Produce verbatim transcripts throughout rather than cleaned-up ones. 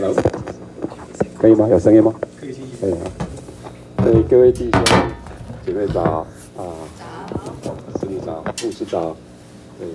Hello， 可以吗？有声音吗？ 可以听。 可以啊。所以各位弟兄姐妹早啊，师母早，牧师早，对，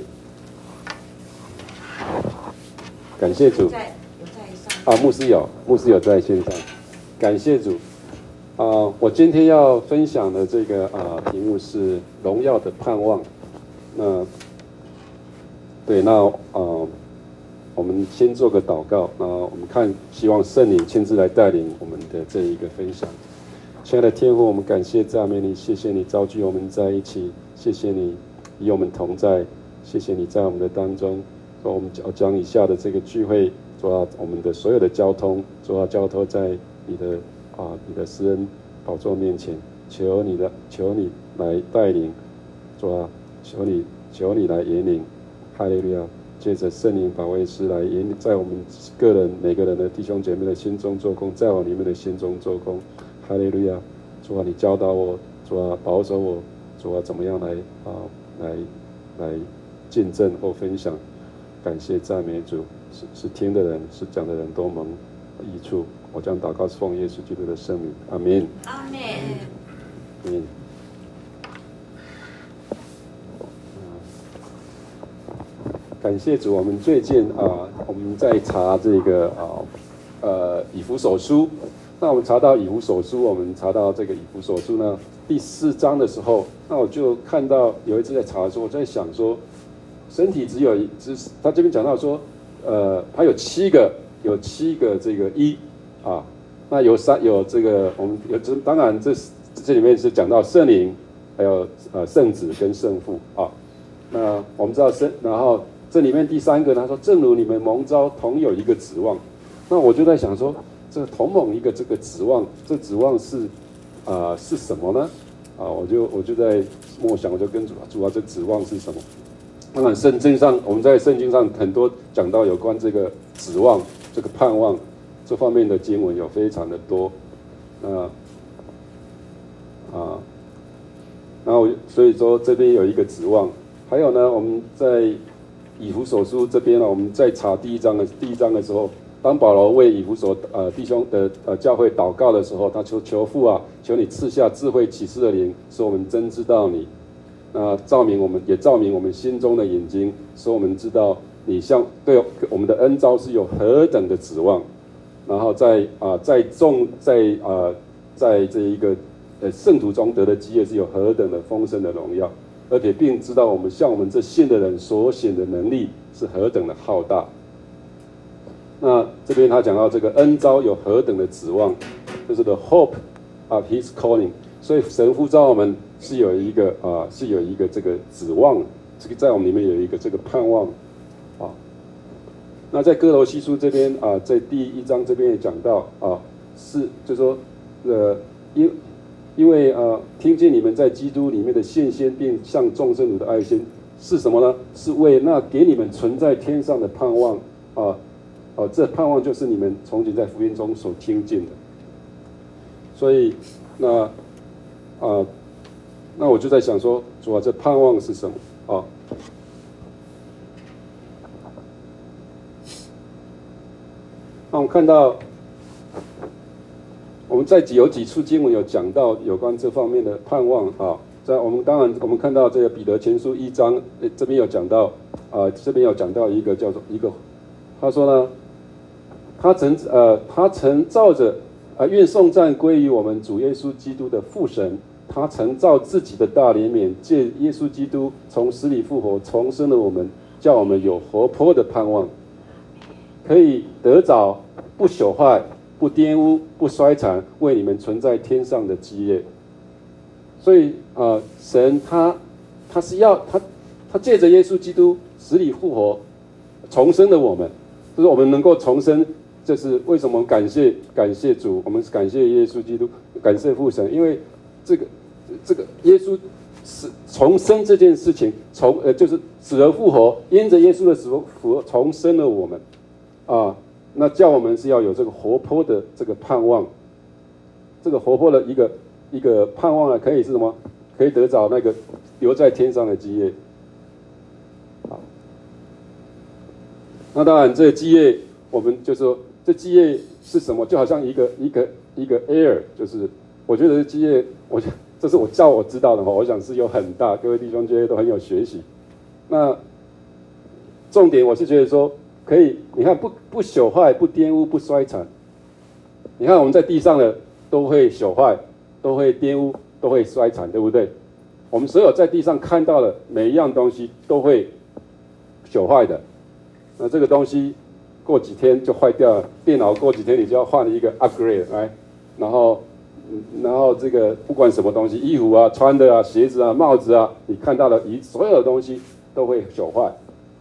感谢主。 在有在上啊，牧师有，牧师有在线上，感谢主。啊、呃，我今天要分享的这个啊、呃、题目是荣耀的盼望。那对，那呃，我们先做个祷告，那我们看，希望圣灵亲自来带领我们的这一个分享。亲爱的天父，我们感谢赞美你，谢谢你召聚我们在一起，谢谢你与我们同在，谢谢你在我们的当中。说我们将以下的这个聚会，主要我们的所有的交通，主要交托在你的啊你的施恩宝座面前，求你的求你来带领，主啊，求你求你来引领，哈利路亚！借着圣灵保惠师来引领，在我们个人每个人的弟兄姐妹的心中做工，在我里面的心中做工，哈利路亚！主啊，你教导我，主啊，保守我，主啊，怎么样来啊来来见证或分享？感谢赞美主，是是听的人，是讲的人都蒙益处。我将祷告是奉耶稣基督的圣名，阿门。 阿门。 嗯。感谢主，我们最近啊、呃，我们在查这个啊呃以弗所书。那我们查到以弗所书，我们查到这个以弗所书呢第四章的时候，那我就看到有一次在查的时候，我在想说，身体只有一，只他这边讲到说，呃，它有七个，有七个这个一啊，那有三有这个我们有这当然这这里面是讲到圣灵，还有呃圣子跟圣父啊。那我们知道圣，然后这里面第三个他说，正如你们蒙召同有一个指望，那我就在想说，这个同蒙一个这个指望，这指望是啊、呃、是什么呢？啊，我就我就在默想，我就跟主主啊，这指望是什么？当然，圣经上我们在圣经上很多讲到有关这个指望、这个盼望这方面的经文有非常的多。那啊，然后所以说这边有一个指望，还有呢，我们在以弗所书这边呢，我们在查第一章的第一章的时候，当保罗为以弗所呃弟兄的呃教会祷告的时候，他求求父啊，求你赐下智慧启示的灵，使我们真知道你。那照明我们也照明我们心中的眼睛，使我们知道你向对我们的恩召是有何等的指望，然后在啊、呃、在众在啊、呃、在这一个呃圣徒中得的基业是有何等的丰盛的荣耀，而且并知道我们向我们这信的人所显的能力是何等的浩大。那这边他讲到这个恩召有何等的指望，就是 the hope of his calling， 所以神呼召我们是有一个啊、呃，是有一个这个指望，这个在我们里面有一个这个盼望啊。那在哥罗西书这边啊，在第一章这边也讲到啊，是就说呃，因因为呃，听见你们在基督里面的献献，并向众圣徒的爱心是什么呢？是为那给你们存在天上的盼望啊。哦，这盼望就是你们从前在福音中所听见的，所以那啊、呃，那我就在想说，主啊，这盼望是什么啊？那我们看到，我们在有几处经文有讲到有关这方面的盼望啊。在我们当然我们看到这个彼得前书一章，这边有讲到啊、呃，这边有讲到一个叫做一个，他说呢。他曾呃，他曾照着啊、呃，愿颂赞归于我们主耶稣基督的父神。他曾照自己的大怜悯，借耶稣基督从死里复活，重生了我们，叫我们有活泼的盼望，可以得着不朽坏、不玷污、不衰残，为你们存在天上的基业。所以啊、呃，神他他是要他他借着耶稣基督死里复活，重生了我们，就是我们能够重生。这是为什么感谢感谢主，我们感谢耶稣基督，感谢父神，因为这个这个耶稣死重生这件事情，从呃就是死而复活，因着耶稣的死复重生了我们啊，那叫我们是要有这个活泼的这个盼望，这个活泼的一个一个盼望呢，可以是什么？可以得着那个留在天上的基业。好，那当然这个基业，我们就说。 这基业是什么？就好像一个一个一个 air， 就是我觉得基业，我这是我照我知道的话，我想是有很大，各位弟兄姐妹都很有学习。那重点我是觉得说，可以，你看不不朽坏、不玷污、不衰残。你看我们在地上的都会朽坏，都会玷污，都会衰残，对不对？我们所有在地上看到的每一样东西都会朽坏的。那这个东西过几天就坏掉了，电脑过几天你就要换一个 upgrade， 来，然后。然后这个不管什么东西，衣服啊、穿的啊、鞋子啊、帽子啊，你看到的一所有的东西都会朽坏。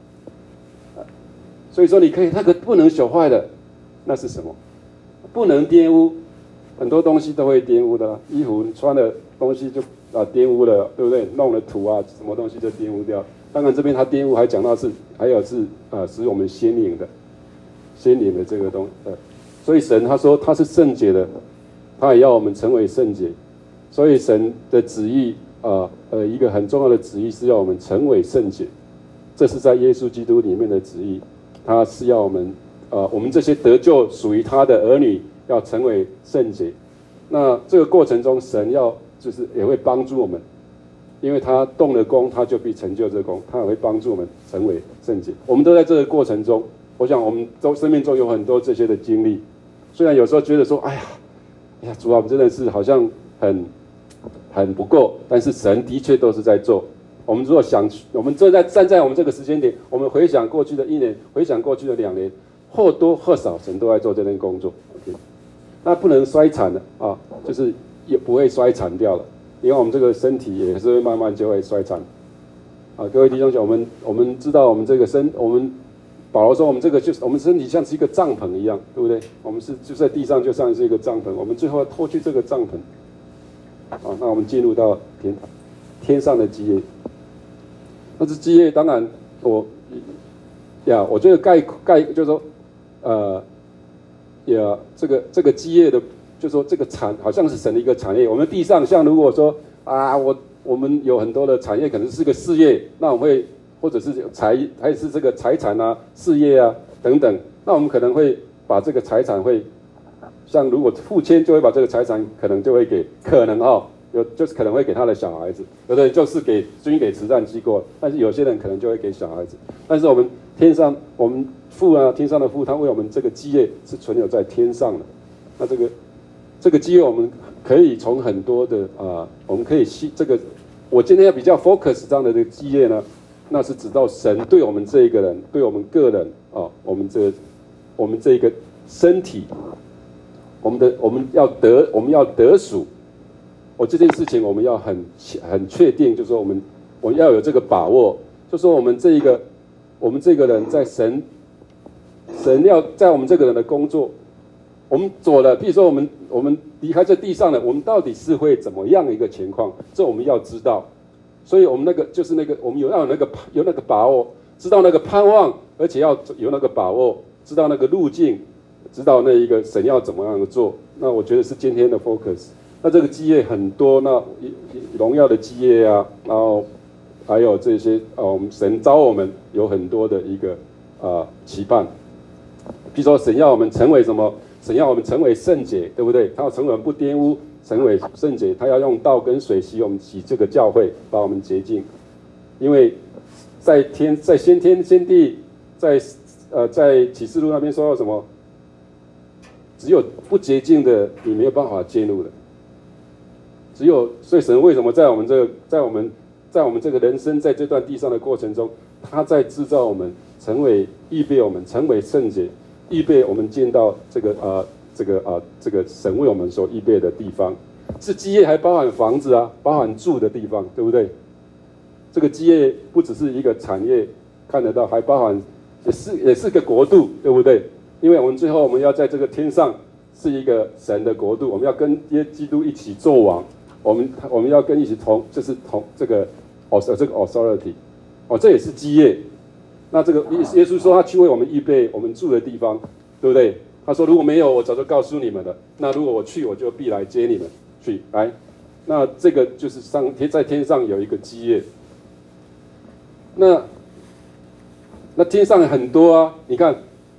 所以说，你可以那个不能朽坏的，那是什么？不能玷污，很多东西都会玷污的啦。衣服穿的东西就啊玷污了，对不对？弄了土啊，什么东西就玷污掉。当然这边他玷污还讲到是，还有是啊使我们先灵的，先灵的这个东呃，所以神他说他是圣洁的。他也要我们成为圣洁，所以神的旨意啊，呃，一个很重要的旨意是要我们成为圣洁，这是在耶稣基督里面的旨意，他是要我们，呃，我们这些得救属于他的儿女要成为圣洁。那这个过程中，神要就是也会帮助我们，因为他动了工，他就必成就这工，他也会帮助我们成为圣洁。我们都在这个过程中，我想我们都生命中有很多这些的经历，虽然有时候觉得说，哎呀。哎呀，主啊，我们真的是好像很很不够，但是神的确都是在做。我们如果想，我们正在站在我们这个时间点，我们回想过去的一年，回想过去的两年，或多或少神都在做这件工作。OK， 那不能衰残的啊，就是也不会衰残掉了，因为我们这个身体也是会慢慢就会衰残。啊，各位弟兄姐妹，我们我们知道我们这个身，我们。保罗说：“我们这个就是我们身体像是一个帐篷一样，对不对？我们是就在地上就像是一个帐篷，我们最后要脱去这个帐篷。啊，那我们进入到天天上的基业。那这基业当然我呀，我觉得概概就是说，呃，呀，这个这个基业的，就是说这个产好像是神的一个产业。我们地上像如果说啊，我我们有很多的产业，可能是个事业，那我们会。”或者是财，还是这个财产啊、事业啊等等，那我们可能会把这个财产会，像如果父亲就会把这个财产可能就会给，可能哦，有就是可能会给他的小孩子，有的人就是给捐给慈善机构，但是有些人可能就会给小孩子。但是我们天上，我们父啊，天上的父，他为我们这个基业是存有在天上的。那这个这个基业，我们可以从很多的啊、呃，我们可以吸这个，我今天要比较 focus 这样的这个基业呢。那是指到神对我们这一个人，对我们个人啊，我们这我们这个身体，我们的我们要得我们要得属，我这件事情我们要很很确定，就是说我们我们要有这个把握，就说我们这一个我们这个人在神神要在我们这个人的工作，我们做了，比如说我们我们离开这地上了，我们到底是会怎么样的一个情况？这我们要知道。所以我们那个就是那个，我们有要有那个有那个把握，知道那个盼望，而且要有那个把握，知道那个路径，知道那一个神要怎么样的做。那我觉得是今天的 focus。那这个基业很多，那荣耀的基业啊，然后还有这些啊，我们神召我们有很多的一个啊期盼。譬如说，神要我们成为什么？神要我们成为圣洁，对不对？他要成为不玷污。成为圣洁，他要用道跟水洗我们，洗这个教会，把我们洁净。因为在天，在先天先地，在呃，在启示录那边说到什么？只有不洁净的，你没有办法进入的。只有，所以神为什么在我们这个，在我们，在我们这个人生在这段地上的过程中，他在制造我们，成为预备我们成为圣洁，预备我们进到这个呃。这个啊，这个神为我们所预备的地方，是基业还包含房子啊，包含住的地方，对不对？这个基业不只是一个产业看得到，还包含也是也是个国度，对不对？因为我们最后我们要在这个天上是一个神的国度，我们要跟耶基督一起做王，我们我们要跟一起同，就是同这个哦这个 authority， 哦这也是基业。那这个耶稣说他去为我们预备我们住的地方，对不对？他说：“如果没有，我早就告诉你们了。那如果我去，我就必来接你们去。来，那这个就是上天在天上有一个基业。那那天上很多啊，你看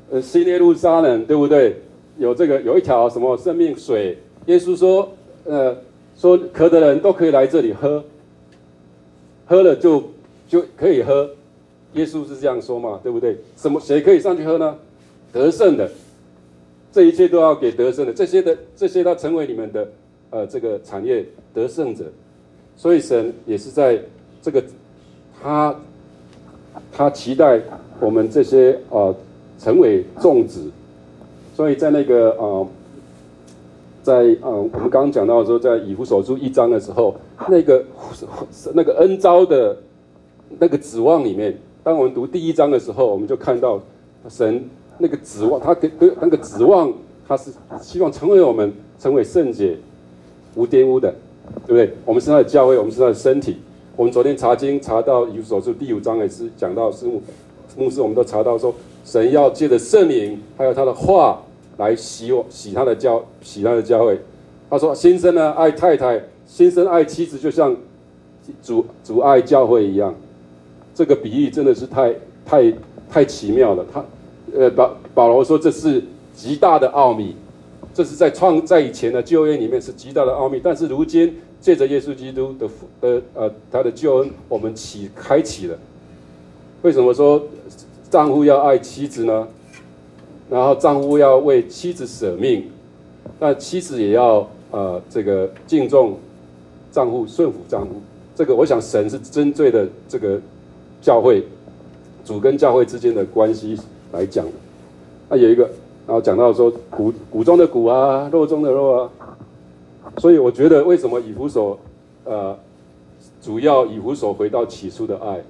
呃新耶路撒冷，对不对？有这个有一条什么生命水，耶稣说，呃，说渴的人都可以来这里喝，喝了就就可以喝。耶稣是这样说嘛，对不对？什么谁可以上去喝呢？得胜的，这一切都要给得胜的，这些的这些要成为你们的呃这个产业得胜者。所以神也是在这个他他期待我们这些呃成为众子。所以在那个呃，在呃我们刚刚讲到说，在以弗所书一章的时候，那个那个恩召的那个指望里面，当我们读第一章的时候，我们就看到神那个指望，他给那个指望，他是希望成为我们成为圣洁、无玷污的，对不对？我们是他的教会，我们是他的身体。我们昨天查经查到以弗所书第五章也是讲到，是牧牧师我们都查到说，神要借着圣灵还有他的话来洗我洗他的教洗他的教会。他说先生呢爱太太，先生爱妻子，就像主主爱教会一样。这个比喻真的是太太太奇妙了。他呃保保罗说这是极大的奥秘，这是在创在以前的旧约里面是极大的奥秘，但是如今借着耶稣基督的的呃他的救恩，我们启开启了。为什么说丈夫要爱妻子呢？然后丈夫要为妻子舍命，那妻子也要呃这个敬重丈夫，顺服丈夫。这个我想神是针对的这个教会主跟教会之间的关系来讲的。那有一个，然后讲到说骨骨中的骨啊，肉中的肉啊。所以我觉得为什么以弗所呃主要以弗所回到起初的爱，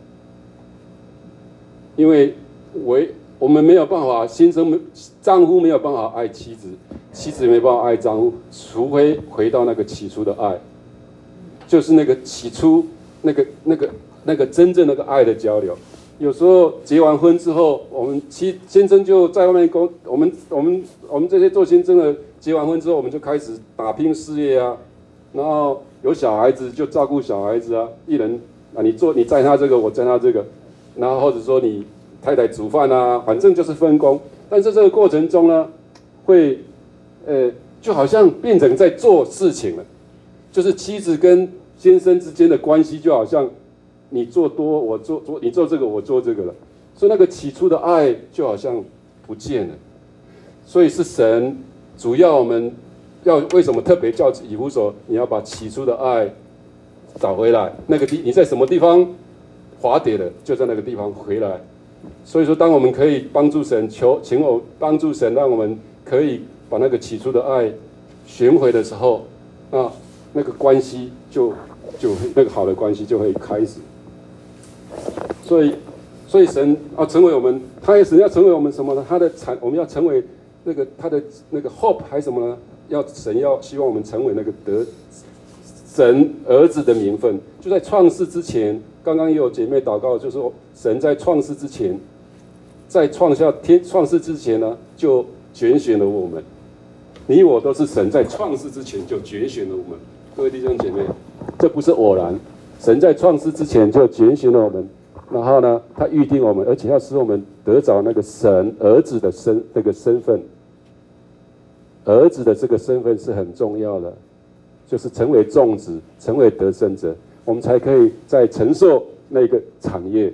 因为为我们没有办法，先生丈夫没有办法爱妻子，妻子也没办法爱丈夫，除非回到那个起初的爱，就是那个起初那个那个那个真正那个爱的交流。有时候结完婚之后，我们妻先生就在外面工，我们我们我们这些做先生的结完婚之后，我们就开始打拼事业啊，然后有小孩子就照顾小孩子啊，一人啊你做你载他这个，我载他这个，然后或者说你太太煮饭啊，反正就是分工。但是这个过程中呢，会呃就好像变成在做事情了，就是妻子跟先生之间的关系就好像你做多我做做你做这个我做这个了，所以那个起初的爱就好像不见了。所以是神主要我们要为什么特别叫以弗所，你要把起初的爱找回来。那个地你在什么地方滑跌了，就在那个地方回来。所以说，当我们可以帮助神求请我帮助神，让我们可以把那个起初的爱寻回的时候，那那个关系就就那个好的关系就会开始。所以，所以神要成为我们，他也神要成为我们什么呢？他的产，我们要成为那个他的那个 hope 还是什么呢？要神要希望我们成为那个得神儿子的名分。就在创世之前，刚刚也有姐妹祷告，就是说神在创世之前，在创下天创世之前呢，就拣选了我们。你我都是神在创世之前就拣选了我们。各位弟兄姐妹，这不是偶然，神在创世之前就拣选了我们，然后呢，他预定我们，而且要使我们得着那个神儿子的身这个身份。儿子的这个身份是很重要的，就是成为众子，成为得胜者，我们才可以再承受那个产业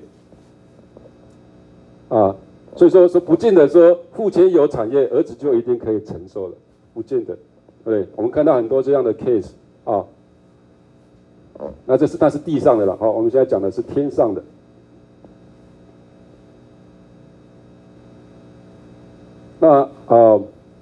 啊。所以说说不见得说父亲有产业，儿子就一定可以承受了，不见得。对，我们看到很多这样的 case 啊。那这是那是地上的了，好，我们现在讲的是天上的。那啊。呃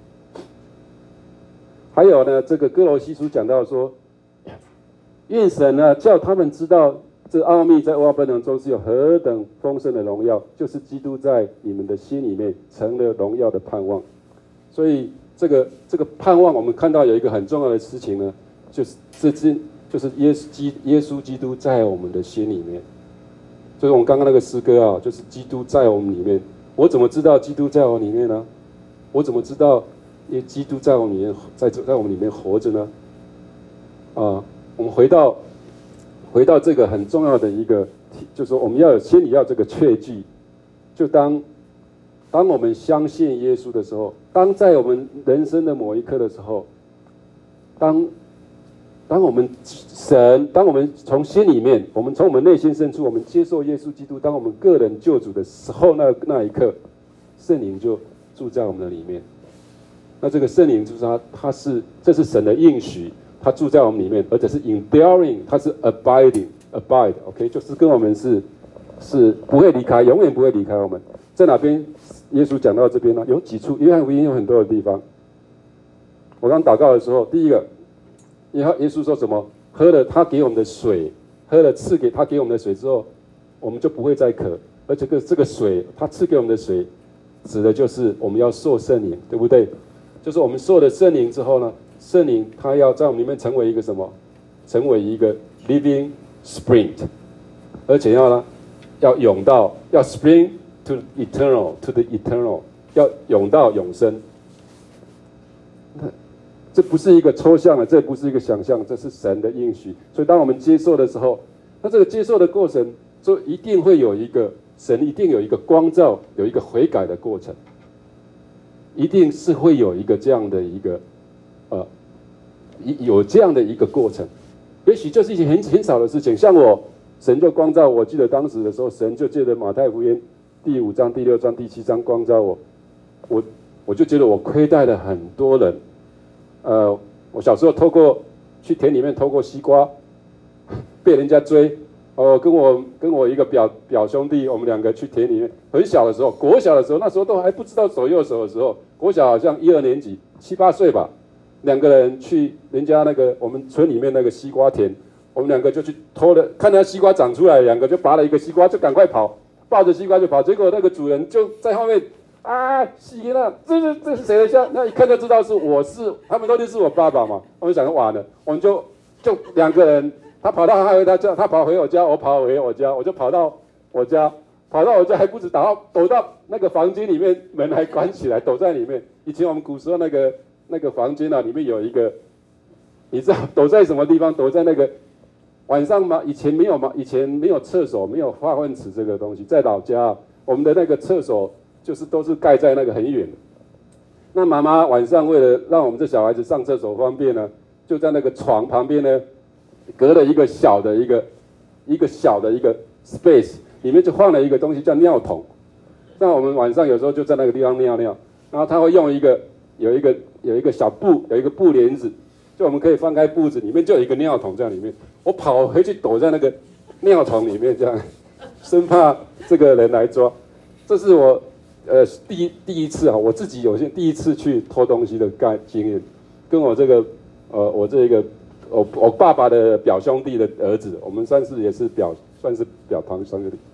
还有呢，这个哥罗西书讲到说，愿神呢叫他们知道这奥秘在万本能中是有何等丰盛的荣耀，就是基督在你们的心里面成了荣耀的盼望。所以这个这个盼望，我们看到有一个很重要的事情呢，就是这只就是耶稣基耶稣基督在我们的心里面。就是我们刚刚那个诗歌啊，就是基督在我们里面。我怎么知道基督在我里面呢？我怎么知道？因为基督在我们里面，在在我们里面活着呢，啊，我们回到回到这个很重要的一个，就是说我们要有心里要这个确据，就当当我们相信耶稣的时候，当在我们人生的某一刻的时候，当当我们神，当我们从心里面，我们从我们内心深处，我们接受耶稣基督，当我们个人救主的时候，那那一刻，圣灵就住在我们的里面。那这个圣灵就是他，他是这是神的应许，他住在我们里面，而且是 enduring， 他是 abiding，abide，OK， 就是跟我们是是不会离开，永远不会离开我们。在哪边？耶稣讲到这边呢，有几处，约翰福音有很多的地方。我刚祷告的时候，第一个，耶耶稣说什么？喝了他给我们的水，喝了赐给他给我们的水之后，我们就不会再渴。而这个这个水，他赐给我们的水，指的就是我们要受圣灵，对不对？就是我们受了圣灵之后呢，圣灵他要在我们里面成为一个什么？成为一个 living spring， 而且要呢，要涌到，要 spring to eternal to the eternal， 要涌到永生。这不是一个抽象的，这不是一个想象，这是神的应许。所以当我们接受的时候，那这个接受的过程，就一定会有一个神一定有一个光照，有一个悔改的过程，一定是会有一个这样的一个呃，有这样的一个过程。也许就是一件很很少的事情，像我，神就光照我。记得当时的时候，神就借着马太福音第五章、第六章、第七章光照我，我我就觉得我亏待了很多人。呃，我小时候偷过去田里面偷过西瓜，被人家追。哦，跟我跟我一个表表兄弟，我们两个去田里面，很小的时候，国小的时候，那时候都还不知道左右手的时候，国小好像一二年级，七八岁吧，两个人去人家那个我们村里面那个西瓜田，我们两个就去偷了，看到西瓜长出来，两个就拔了一个西瓜，就赶快跑，抱着西瓜就跑，结果那个主人就在后面。啊，西了，这是这是谁的像？那一看就知道是我是，他们都认识我爸爸嘛。我们想说完了，我们就就两个人，他跑到他回他家，他跑回我家，我跑回我家，我就跑到我家，跑到我家还不止打到躲到那个房间里面，门还关起来，躲在里面。以前我们古时候那个那个房间啊，里面有一个，你知道躲在什么地方？躲在那个晚上嘛，以前没有嘛，以前没有厕所，没有化粪池这个东西，在老家我们的那个厕所。就是都是盖在那个很远的，那妈妈晚上为了让我们这小孩子上厕所方便呢，就在那个床旁边呢，隔了一个小的一个一个小的一个 space， 里面就放了一个东西叫尿桶。那我们晚上有时候就在那个地方尿尿，然后他会用一个有一个有一个小布，有一个布帘子，就我们可以翻开布子，里面就有一个尿桶在里面。我跑回去躲在那个尿桶里面，这样生怕这个人来抓。这是我。呃，第一第一次啊，我自己有些第一次去偷东西的概经验，跟我这个呃，我这个我我爸爸的表兄弟的儿子，我们算是也是表算是表堂兄弟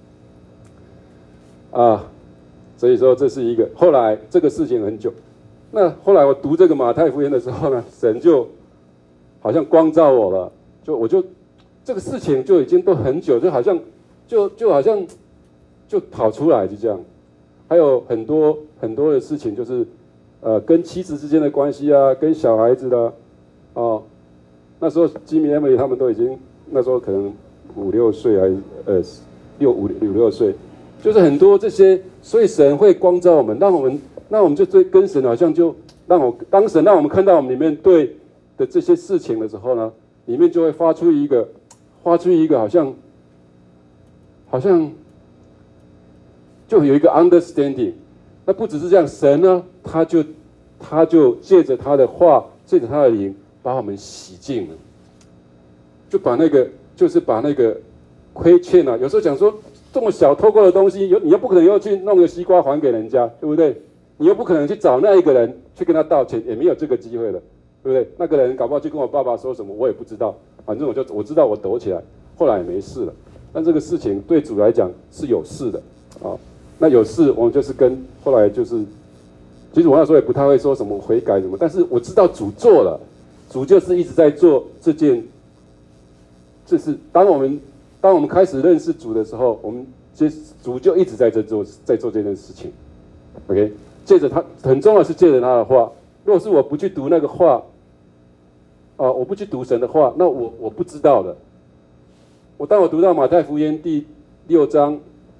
啊，所以说这是一个。后来这个事情很久，那后来我读这个马太福音的时候呢，神就好像光照我了，就我就这个事情就已经都很久，就好像就就好像就跑出来就这样。还有很多很多的事情，就是呃跟妻子之间的关系啊，跟小孩子的哦，那时候吉米、Emily 他们都已经那时候可能五六岁还是呃六五五六岁，就是很多这些，所以神会光照我们，让我们那我们就对跟神好像就让我当神让我们看到我们里面对的这些事情的时候呢，里面就会发出一个发出一个好像好像。就有一个 understanding， 那不只是这样，神呢，他就他就借着他的话，借着他的灵，把我们洗净了，就把那个就是把那个亏欠啊，有时候讲说这么小偷过的东西，有你又不可能又去弄个西瓜还给人家，对不对？你又不可能去找那一个人去跟他道歉，也没有这个机会了，对不对？那个人搞不好就跟我爸爸说什么，我也不知道，反正我就我知道我躲起来，后来也没事了。但这个事情对主来讲是有事的啊。那有事，我们就是跟后来就是，其实我那时候也不太会说什么悔改什么，但是我知道主做了，主就是一直在做这件，就是当我们当我们开始认识主的时候，我们接主就一直在这做在做这件事情 ，OK， 借着他很重要是借着他的话，如果是我不去读那个话，啊，我不去读神的话，那我我不知道的。我当我读到马太福音第六章。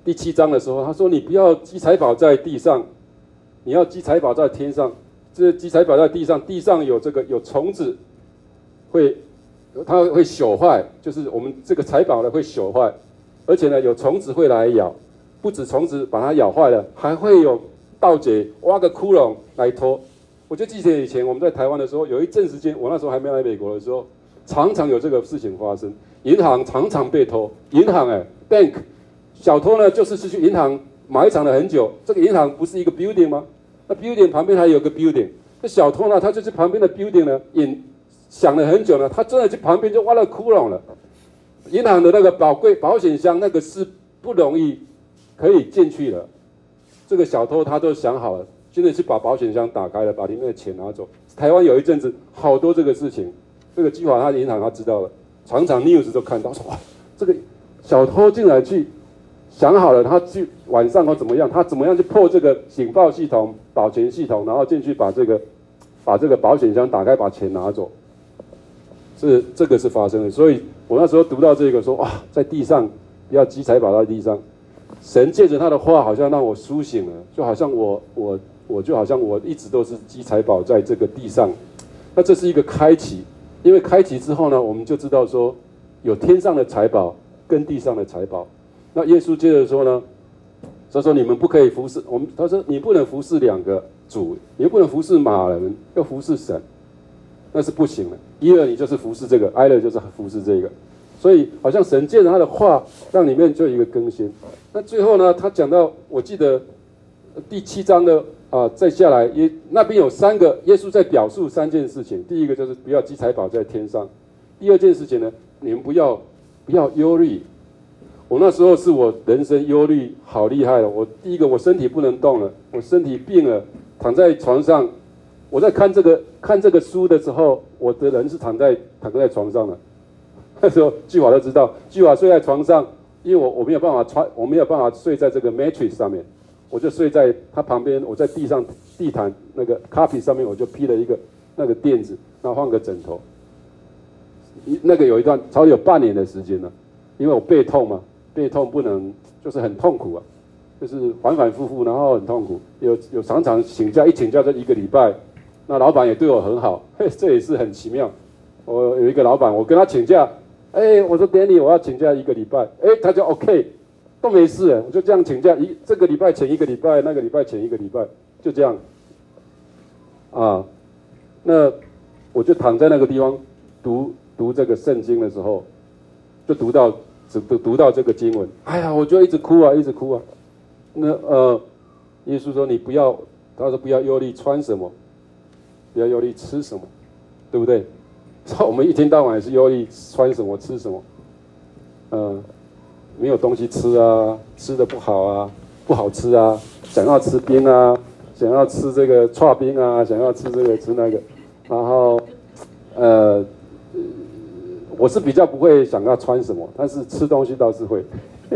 第七章的时候，他说：“你不要积财宝在地上，你要积财宝在天上。这积财宝在地上，地上有这个有虫子，会它会朽坏，就是我们这个财宝呢会朽坏，而且呢有虫子会来咬，不止虫子把它咬坏了，还会有盗贼挖个窟窿来偷。我就记得以前我们在台湾的时候，有一阵时间，我那时候还没来美国的时候，常常有这个事情发生，银行常常被偷，银行哎 ，bank。”小偷呢，就是是去银行埋藏了很久。这个银行不是一个 building 吗？那 building 旁边还有个 building。这小偷呢，他就去旁边的 building 呢，隐想了很久呢，他真的去旁边就挖了窟窿了。银行的那个宝贵保险箱，那个是不容易可以进去了。这个小偷他都想好了，现在去把保险箱打开了，把里面的钱拿走。台湾有一阵子好多这个事情，这个基华他的银行他知道了，常常 news 都看到说哇，这个小偷竟然去。想好了，他去晚上或怎么样，他怎么样去破这个警报系统、保全系统，然后进去把这个把这个保险箱打开，把钱拿走。是这个是发生的，所以我那时候读到这个说哇，在地上不要积财宝在地上，神借着他的话，好像让我苏醒了，就好像我我我就好像我一直都是积财宝在这个地上。那这是一个开启，因为开启之后呢，我们就知道说有天上的财宝跟地上的财宝。那耶稣接着说呢，他说你们不可以服侍我们，他说你不能服侍两个主，你又不能服侍马人，要服侍神，那是不行的。一二你就是服侍这个，哀乐就是服侍这个，所以好像神借着他的话，让里面就有一个更新。那最后呢，他讲到，我记得第七章的啊、呃，再下来耶那边有三个，耶稣在表述三件事情。第一个就是不要积财宝在天上，第二件事情呢，你们不要不要忧虑。我那时候是我人生忧虑好厉害了。我第一个，我身体不能动了，我身体病了，躺在床上。我在看这个看这个书的时候，我的人是躺在躺在床上的。那时候巨华都知道，巨华睡在床上，因为我我没有办法穿，我没有办法睡在这个 matrix 上面，我就睡在他旁边，我在地上地毯那个 carpet 上面，我就披了一个那个垫子，然后换个枕头。那个有一段超有半年的时间了，因为我背痛嘛。背痛不能，就是很痛苦啊，就是反反复复，然后很痛苦。有有常常请假，一请假就一个礼拜。那老板也对我很好，嘿，这也是很奇妙。我有一个老板，我跟他请假，哎，我说 Danny， 我要请假一个礼拜，哎，他就 OK， 都没事，我就这样请假一这个礼拜请一个礼拜，那个礼拜请一个礼拜，就这样。啊，那我就躺在那个地方读读这个圣经的时候，就读到。读读到这个经文，哎呀，我就一直哭啊，一直哭啊。那呃，耶稣说你不要，他说不要忧虑穿什么，不要忧虑吃什么，对不对？我们一天到晚也是忧虑穿什么吃什么，嗯、呃，没有东西吃啊，吃的不好啊，不好吃啊，想要吃冰啊，想要吃这个刨冰啊，想要吃这个吃那个，然后呃。我是比较不会想要穿什么，但是吃东西倒是会，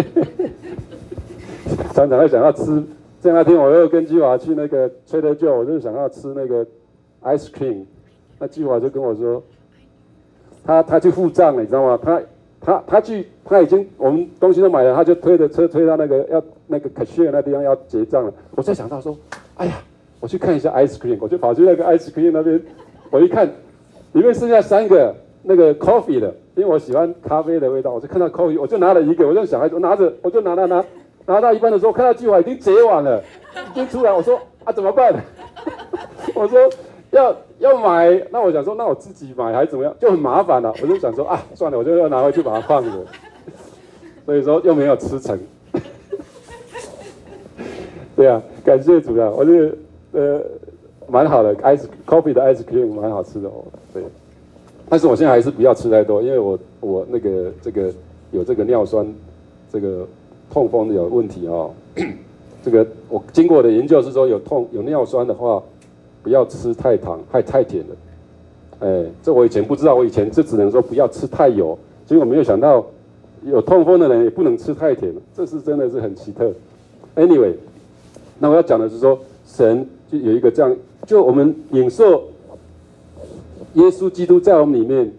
常常会想要吃。像那天我又跟基华去那个吹的酒，我就想要吃那个 ice cream。那基华就跟我说，他他去付账了，你知道吗？他他他去，他已经我们东西都买了，他就推着车推到那个要那个 cashier 那地方要结账了。我才想到说，哎呀，我去看一下 ice cream， 我就跑去那个 ice cream 那边，我一看，里面剩下三个。那个 coffee 的，因为我喜欢咖啡的味道，我就看到 coffee， 我就拿了一个，我就小孩子，我拿着，我就拿拿拿，拿到一半的时候，看到计划已经结完了，已经出来，我说啊怎么办？我说要要买，那我想说，那我自己买还是怎么样，就很麻烦了，我就想说啊，算了，我就要拿回去把它放着，所以说又没有吃成。对啊，感谢主啊，我觉得呃蛮好的 ，ice coffee 的 ice cream 蛮好吃的哦，对。但是我现在还是不要吃太多，因为我我那个这个有这个尿酸，这个痛风的有问题哦。这个我经过的研究是说，有痛有尿酸的话，不要吃太糖，太太甜了。哎，这我以前不知道，我以前就只能说不要吃太油，结果没有想到有痛风的人也不能吃太甜，这是真的是很奇特。Anyway， 那我要讲的是说，神就有一个这样，就我们领受。耶稣基督在我们里面，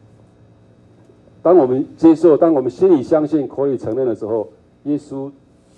当我们接受，当我们心里相信，可以承认的时候，耶稣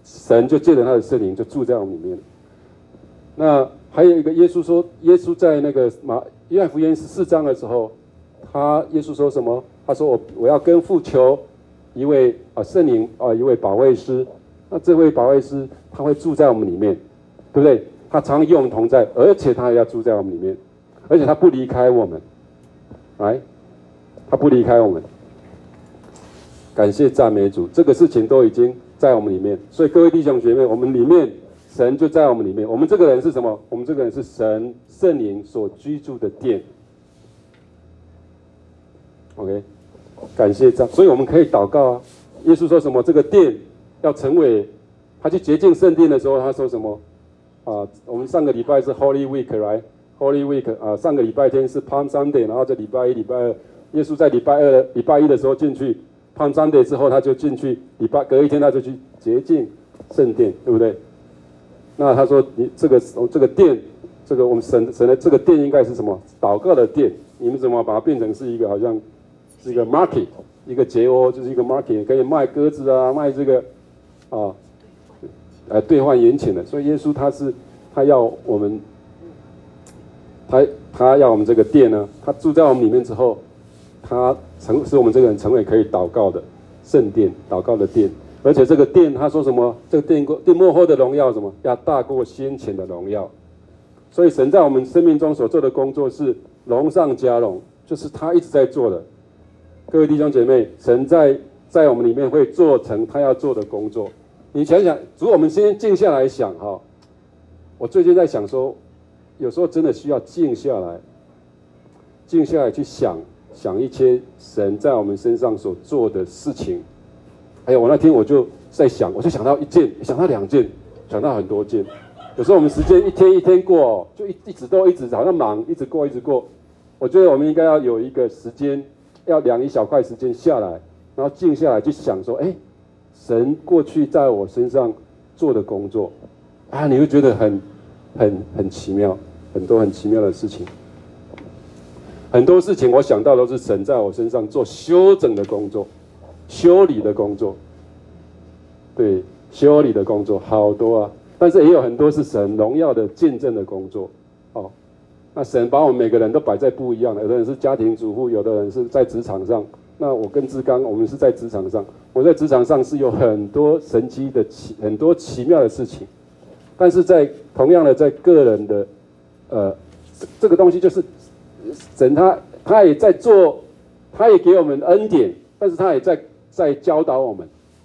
神就借着他的圣灵就住在我们里面。那还有一个，耶稣说，耶稣在那个马约翰福音十四章的时候，他耶稣说什么？他说我我要跟父求一位啊圣灵啊一位保惠师，那这位保惠师他会住在我们里面，对不对？他常与我们同在，而且他也要住在我们里面，而且他不离开我们，来，他不离开我们。感谢赞美主，这个事情都已经在我们里面。所以各位弟兄姐妹，我们里面神就在我们里面。我们这个人是什么？我们这个人是神圣灵所居住的殿。OK， 感谢赞，所以我们可以祷告啊。耶稣说什么？这个殿要成为，他去洁净圣殿的时候，他说什么？啊，我们上个礼拜是 Holy Week， 来 Holy Week 啊，上个礼拜天是 Palm Sunday， 然后这礼拜一、礼拜二，耶稣在礼拜二、礼拜一的时候进去。Palm Sunday 之后，他就进去，礼拜隔一天他就去洁净圣殿，对不对？那他说，你这个这个殿，这个我们神神的这个殿应该是什么？祷告的殿。你们怎么把它变成是一个好像是一个 market， 一个结窝，就是一个 market， 可以卖鸽子啊，卖这个啊，呃兑换银钱的。所以耶稣他是他要我们，他他要我们这个殿呢，他住在我们里面之后。他成使我们这个人成为可以祷告的圣殿，祷告的殿，而且这个殿他说什么？这个殿殿幕后的荣耀什么？要大过先前的荣耀。所以神在我们生命中所做的工作是荣上加荣，就是他一直在做的。各位弟兄姐妹，神在在我们里面会做成他要做的工作。你想想，如果我们先静下来想哈，我最近在想说，有时候真的需要静下来，静下来去想。想一些神在我们身上所做的事情，哎呀，我那天我就在想，我就想到一件，想到两件，想到很多件。有时候我们时间一天一天过，就一一直都一直好像忙，一直过一直过。我觉得我们应该要有一个时间，要量一小块时间下来，然后静下来去想说，哎，神过去在我身上做的工作，啊，你会觉得很很很奇妙，很多很奇妙的事情。很多事情我想到都是神在我身上做修整的工作，修理的工作，对，修理的工作好多啊，但是也有很多是神荣耀的见证的工作，哦，那神把我们每个人都摆在不一样的，有的人是家庭主妇，有的人是在职场上，那我跟志刚，我们是在职场上，我在职场上是有很多神奇的奇很多奇妙的事情，但是在同样的在个人的，呃，这个东西就是。神他他也在做，他也给我们恩典，但是他也在在教导我们。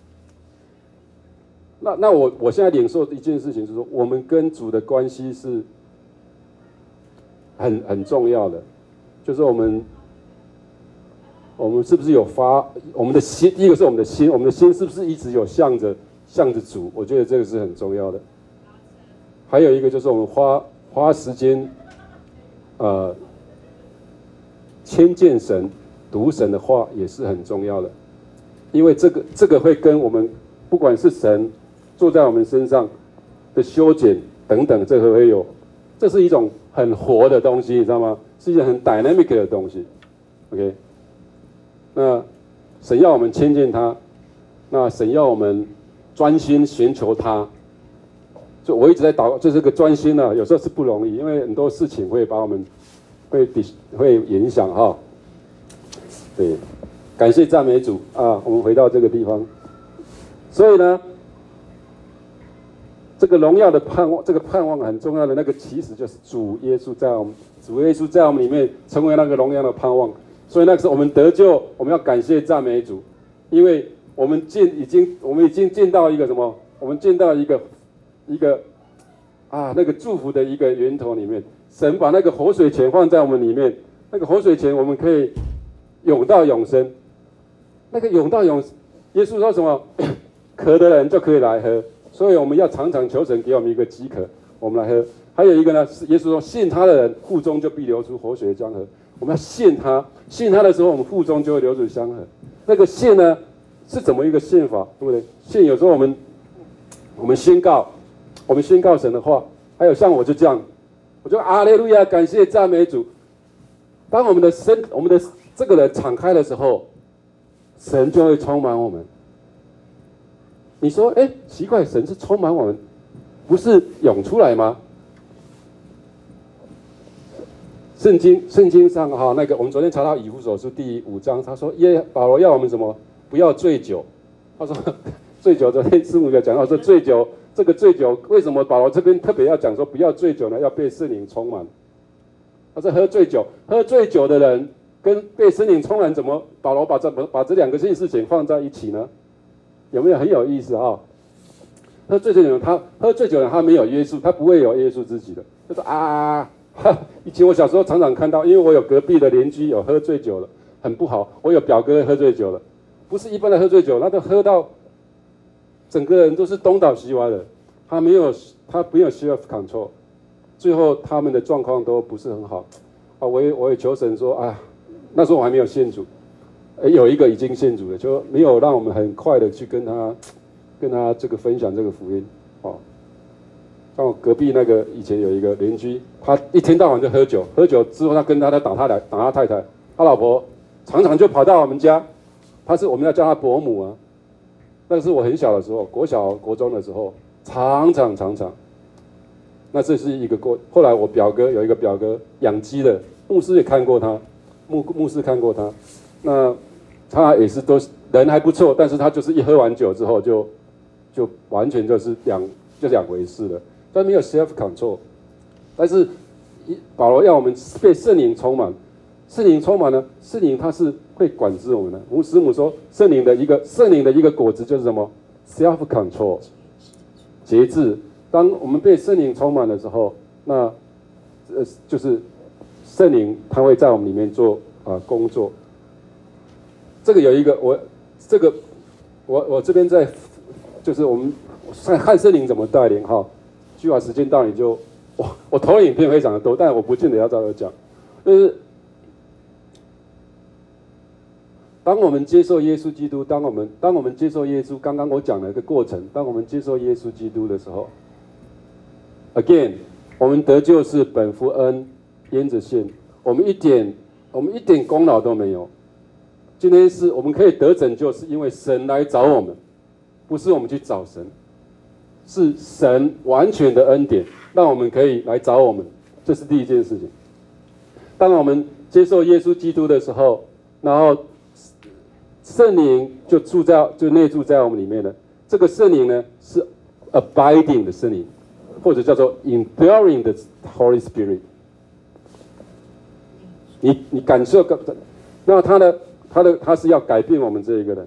那那我我现在领受一件事情是说，我们跟主的关系是很很重要的，就是我们我们是不是有发我们的心？第一个是我们的心，我们的心是不是一直有向着向着主？我觉得这个是很重要的。还有一个就是我们花花时间，呃。亲近神、读神的话也是很重要的，因为这个这个会跟我们不管是神坐在我们身上的修剪等等，这个会有，这是一种很活的东西，你知道吗？是一种很 dynamic 的东西。OK， 那神要我们亲近他，那神要我们专心寻求他。就我一直在祷告，就这个专心呢、啊，有时候是不容易，因为很多事情会把我们。会会影响哈，对，感谢赞美主啊！我们回到这个地方，所以呢，这个荣耀的盼望，这个盼望很重要的那个，其实就是主耶稣在我们，主耶稣在我们里面成为那个荣耀的盼望。所以那个时候我们得救，我们要感谢赞美主，因为我们进已经，我们已经进到一个什么？我们进到一个一个啊那个祝福的一个源头里面。神把那个活水泉放在我们里面，那个活水泉我们可以涌到永生。那个涌到永，耶稣说什么？渴的人就可以来喝，所以我们要常常求神给我们一个饥渴，我们来喝。还有一个呢，是耶稣说，信他的人腹中就必流出活水的江河。我们要信他，信他的时候，我们腹中就会流出江河。那个信呢，是怎么一个信法，对不对？信有时候我们我们宣告，我们宣告神的话，还有像我就这样。我就阿利路亚，感谢赞美主。当我们的身、我们的这个人敞开的时候，神就会充满我们。 你说，哎，奇怪，神是充满我们，不是涌出来吗？圣经圣经上哈，那个我们昨天查到以弗所书第五章，他说耶保罗要我们什么？不要醉酒。他说醉酒，昨天师母有讲到说醉酒，这个醉酒为什么保罗这边特别要讲说不要醉酒呢？要被圣灵充满。他说喝醉酒，喝醉酒的人跟被圣灵充满，怎么保罗把这把这两个事情放在一起呢？有没有很有意思啊？喝醉酒的人，他喝醉酒的人，他没有约束，他不会有约束自己的。他说啊，以前我小时候常常看到，因为我有隔壁的邻居有喝醉酒了，很不好。我有表哥喝醉酒了，不是一般的喝醉酒，那都喝到整个人都是东倒西歪的。他没有他没有 self control， 最后他们的状况都不是很好。啊，我也我也求神说啊，那时候我还没有信主。有一个已经信主了，就没有让我们很快的去跟他、跟他这个分享这个福音。哦，像我隔壁那个以前有一个邻居，他一天到晚就喝酒，喝酒之后他跟他在打他来打他太太，他老婆常常就跑到我们家，他是我们要叫他伯母啊。那是我很小的时候，国小国中的时候，常常常常。那这是一个过，后来我表哥有一个表哥养鸡的，牧师也看过他，牧牧师看过他，那。他也是都人还不错，但是他就是一喝完酒之后就就完全就是两就两回事了，他没有 self control。但是保罗要我们被圣灵充满，圣灵充满呢，圣灵他是会管制我们的。吴师母说，圣灵的一个圣灵的一个果子就是什么 self control， 节制。当我们被圣灵充满的时候，那呃就是圣灵他会在我们里面做啊、呃、工作。这个有一个我，这个我我这边在，就是我们看圣灵怎么带领哈。计划时间到你就，我我投影片非常的多，但我不见得要照着讲。就是当我们接受耶稣基督，当我们当我们接受耶稣，刚刚我讲了一个过程，当我们接受耶稣基督的时候 ，again， 我们得救是本乎恩，焉着信，我们一点我们一点功劳都没有。今天是我们可以得拯救，是因为神来找我们，不是我们去找神，是神完全的恩典，让我们可以来找我们，这是第一件事情。当我们接受耶稣基督的时候，然后圣灵就住在就内住在我们里面了。这个圣灵呢是 abiding 的圣灵，或者叫做 indwelling 的 Holy Spirit。你你感受，那他的。他的他是要改变我们这一个人。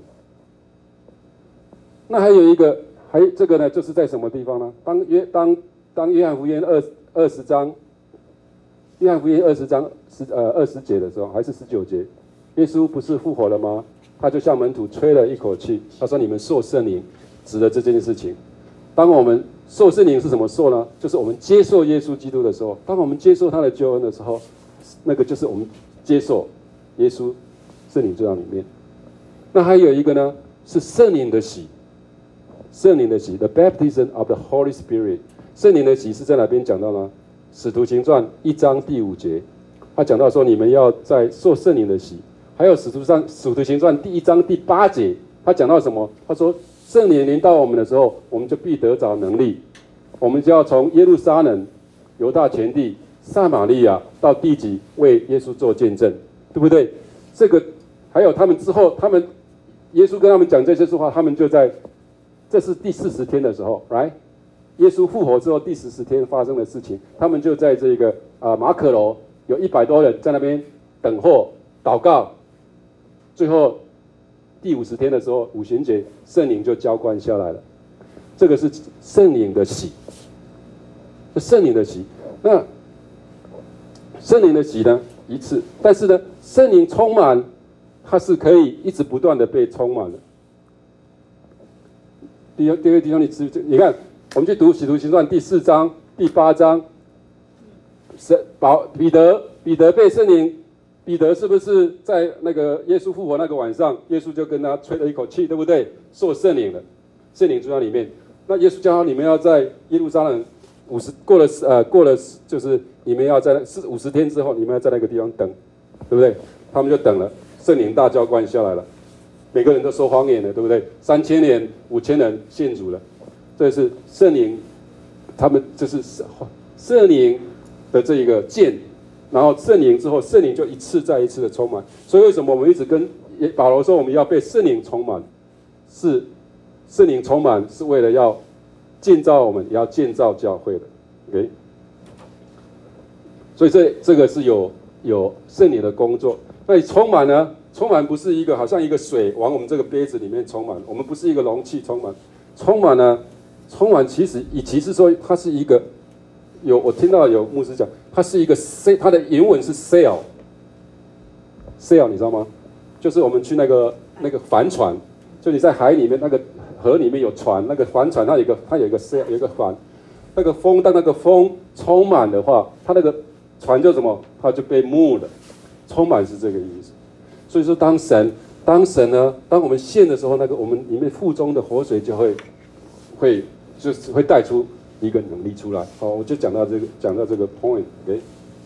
那还有一个，还这个呢，就是在什么地方呢？当约当当约翰福音二二十章，约翰福音二十章十呃二十节的时候，还是十九节，耶稣不是复活了吗？他就向门徒吹了一口气，他说：“你们受圣灵，指的这件事情。当我们受圣灵是怎么受呢？就是我们接受耶稣基督的时候，当我们接受他的救恩的时候，那个就是我们接受耶稣。”圣灵就在里面。那还有一个呢，是圣灵的洗。圣灵的洗 ，the baptism of the Holy Spirit。圣灵的洗是在哪边讲到呢？使徒行传一章第五节，他讲到说你们要在受圣灵的洗。还有使徒上使徒行传第一章第八节，他讲到什么？他说圣灵临到我们的时候，我们就必得着能力，我们就要从耶路撒冷、犹大全地、撒玛利亚到地极为耶稣做见证，对不对？这个。还有他们之后，他们耶稣跟他们讲这些说话，他们就在，这是第四十天的时候 ，right？ 耶稣复活之后第四十天发生的事情，他们就在这个啊、呃、马可楼有一百多人在那边等候祷告，最后第五十天的时候，五旬节圣灵就浇灌下来了，这个是圣灵的洗，是圣灵的洗。那圣灵的洗呢一次，但是呢圣灵充满。它是可以一直不断的被充满的。第二，第二弟兄，你你看，我们去读《使徒行传》第四章、第八章，神保彼得，彼得被圣灵，彼得是不是在那个耶稣复活那个晚上，耶稣就跟他吹了一口气，对不对？受圣灵了，圣灵住在里面。那耶稣叫他你们要在耶路撒冷五十过了呃过了就是你们要在四五十天之后，你们要在那个地方等，对不对？他们就等了。圣灵大浇灌下来了， 每个人都说谎言了，对不对？三千年、五千人信主了，这是圣灵，他们这是圣灵的这一个剑，然后圣灵之后，圣灵就一次再一次的充满。所以为什么我们一直跟保罗说我们要被圣灵充满？是圣灵充满是为了要建造我们，也要建造教会的。OK， 所以这这个是有有圣灵的工作。那你充满呢？充满不是一个好像一个水往我们这个杯子里面充满，我们不是一个容器充满。充满呢？充满其实以其实说它是一个有我听到有牧师讲，它是一个 say， 它的原文是 sail，sail sail 你知道吗？就是我们去那个那个帆船，就你在海里面那个河里面有船，那个帆船它有一个它有一个 sail 有一个帆，那个风当那个风充满的话，它那个船就什么？它就被 move 了，充满是这个意思。所以说，当神当神呢，当我们献的时候，那个我们里面腹中的活水就会会就是会带出一个能力出来。好，我就讲到这个讲到这个 point。OK，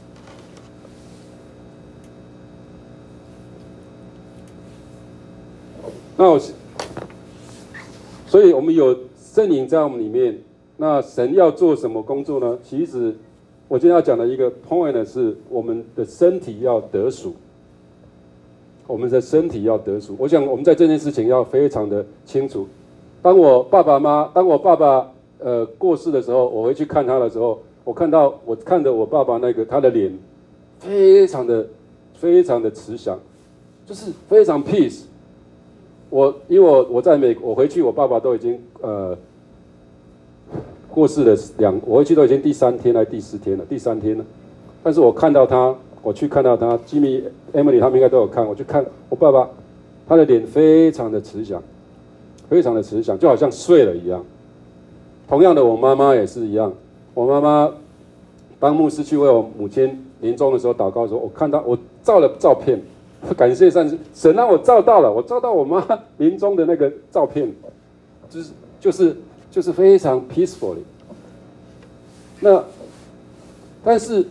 那我所以我们有圣灵在我们里面，那神要做什么工作呢？其实我今天要讲的一个 point 呢，是我们的身体要得赎。我们的身体要得赎，我想我们在这件事情要非常的清楚。当我爸爸妈，当我爸爸呃过世的时候，我回去看他的时候，我看到我看着我爸爸那个他的脸，非常的非常的慈祥，就是非常 peace。我因为我我在美国，我回去我爸爸都已经呃过世了两，我回去都已经第三天还是第四天了，第三天了，但是我看到他。我去看到他 ，Jimmy、Emily 他们应该都有看。我去看我爸爸，他的脸非常的慈祥，非常的慈祥，就好像睡了一样。同样的，我妈妈也是一样。我妈妈当牧师去为我母亲临终的时候祷告的时候，我看到我照了照片，感谢神，神让我照到了，我照到我妈临终的那个照片，就是就是就是非常 peacefully。那但是。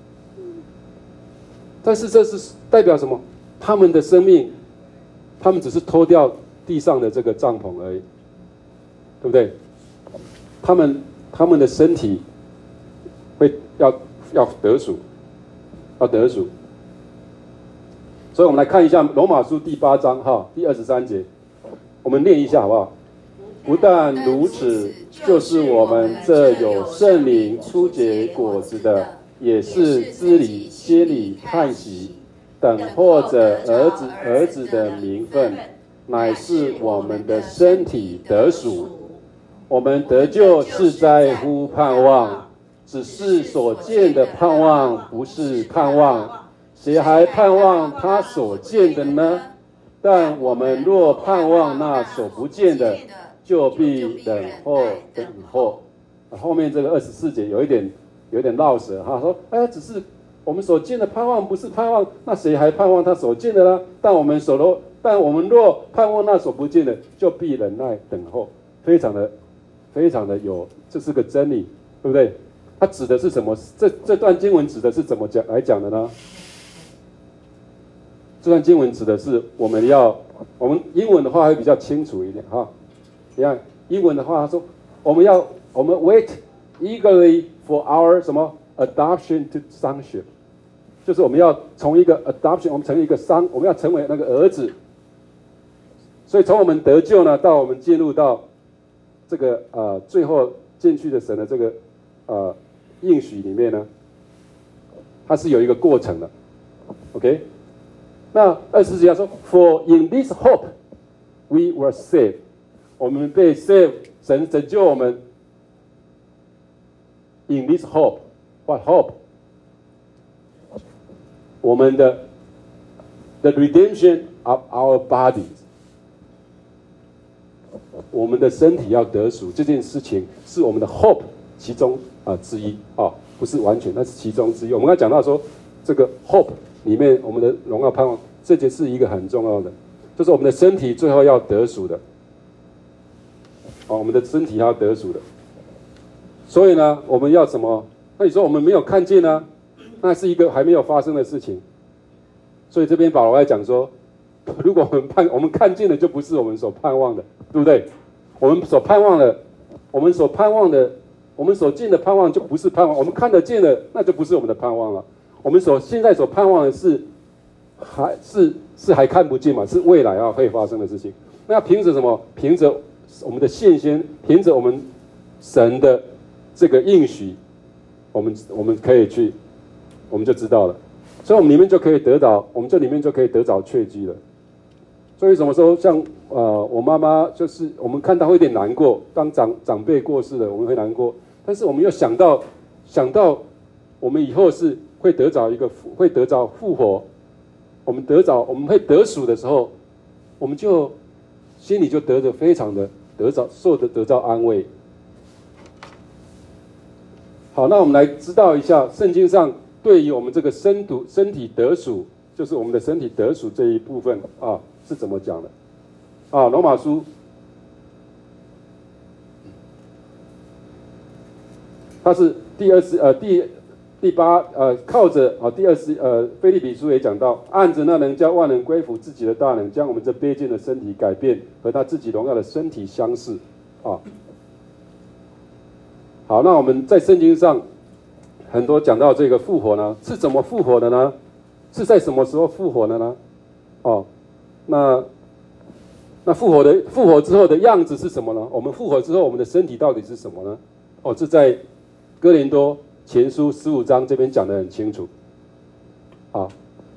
但是这是代表什么？他们的生命，他们只是脱掉地上的这个帐篷而已，对不对？他们他们的身体会要要得赎，要得赎。所以我们来看一下罗马书第八章哈第二十三节，我们念一下好不好？不但如此，就是我们这有圣灵初结果子的。也是知理、心里叹息，等候着儿子儿子的名分，乃是我们的身体得赎。我们得救是在乎盼望，只是所见的盼望不是盼望，谁还盼望他所见的呢？但我们若盼望那所不见的，就必等候等候。后面这个二十四节有一点。有点绕舌哈，说哎，只是我们所见的盼望不是盼望，那谁还盼望他所见的呢？但我们所若，但我们若盼望那所不见的，就必忍耐等候，非常的，非常的有，这是个真理，对不对？它指的是什么？这这段经文指的是怎么讲来讲的呢？这段经文指的是我们要，我们英文的话会比较清楚一点哈。你看英文的话，他说我们要我们 wait eagerly for our 什么 adoption to sonship， 就是我们要从一个 adoption， 我们成为一个 son， 我们要成为那个儿子。所以从我们得救呢，到我们进入到这个呃最后进去的神的这个呃应许里面呢，它是有一个过程的。OK， 那二十节他说 ，For in this hope we were saved， 我们被 save， 神拯救我们。In this hope, what hope? 我们的 the redemption of our bodies， 我们的身体要得赎，这件事情是我们的 hope 其中啊、呃、之一啊、哦，不是完全，那是其中之一。我们刚才讲到说，这个 hope 里面我们的荣耀盼望，这件是一个很重要的，就是我们的身体最后要得赎的。哦，我们的身体要得赎的。所以呢，我们要什么？那你说我们没有看见呢？那是一个还没有发生的事情。所以这边保罗在讲说， 如果我们盼我们看见的就不是我们所盼望的，对不对？我们所盼望的，我们所盼望的，我们所见的盼望就不是盼望，我们看得见的那就不是我们的盼望了。我们所现在所盼望的是还是是还看不见嘛，是未来啊会发生的事情。那凭着什么？凭着我们的信心，凭着我们神的这个应许，我们我们可以去，我们就知道了。所以我们里面就可以得到，我们这里面就可以得着确据了。所以什么时候像呃我妈妈，就是我们看到会有点难过，当长长辈过世了，我们会难过。但是我们又想到想到我们以后是会得着一个会得着复活，我们得着我们会得赎的时候，我们就心里就得着非常的得着受的得着安慰。好，那我们来知道一下圣经上对于我们这个身体身体得赎，就是我们的身体得赎这一部分啊是怎么讲的？啊，罗马书，它是第二十呃第第八呃靠着啊第二十呃腓立比书也讲到，按着那能叫万人归服自己的大能，将我们这卑贱的身体改变和他自己荣耀的身体相似啊。好，那我们在圣经上很多讲到这个复活呢，是怎么复活的呢？是在什么时候复活的呢？哦，那那复活的复活之后的样子是什么呢？我们复活之后，我们的身体到底是什么呢？哦，这在哥林多前书十五章这边讲得很清楚。好，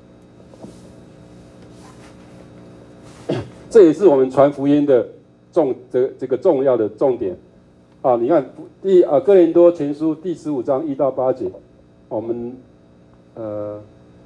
这也是我们传福音的重这这个重要的重点。啊，你看第啊哥林多前书第十五章一到八节，我们呃，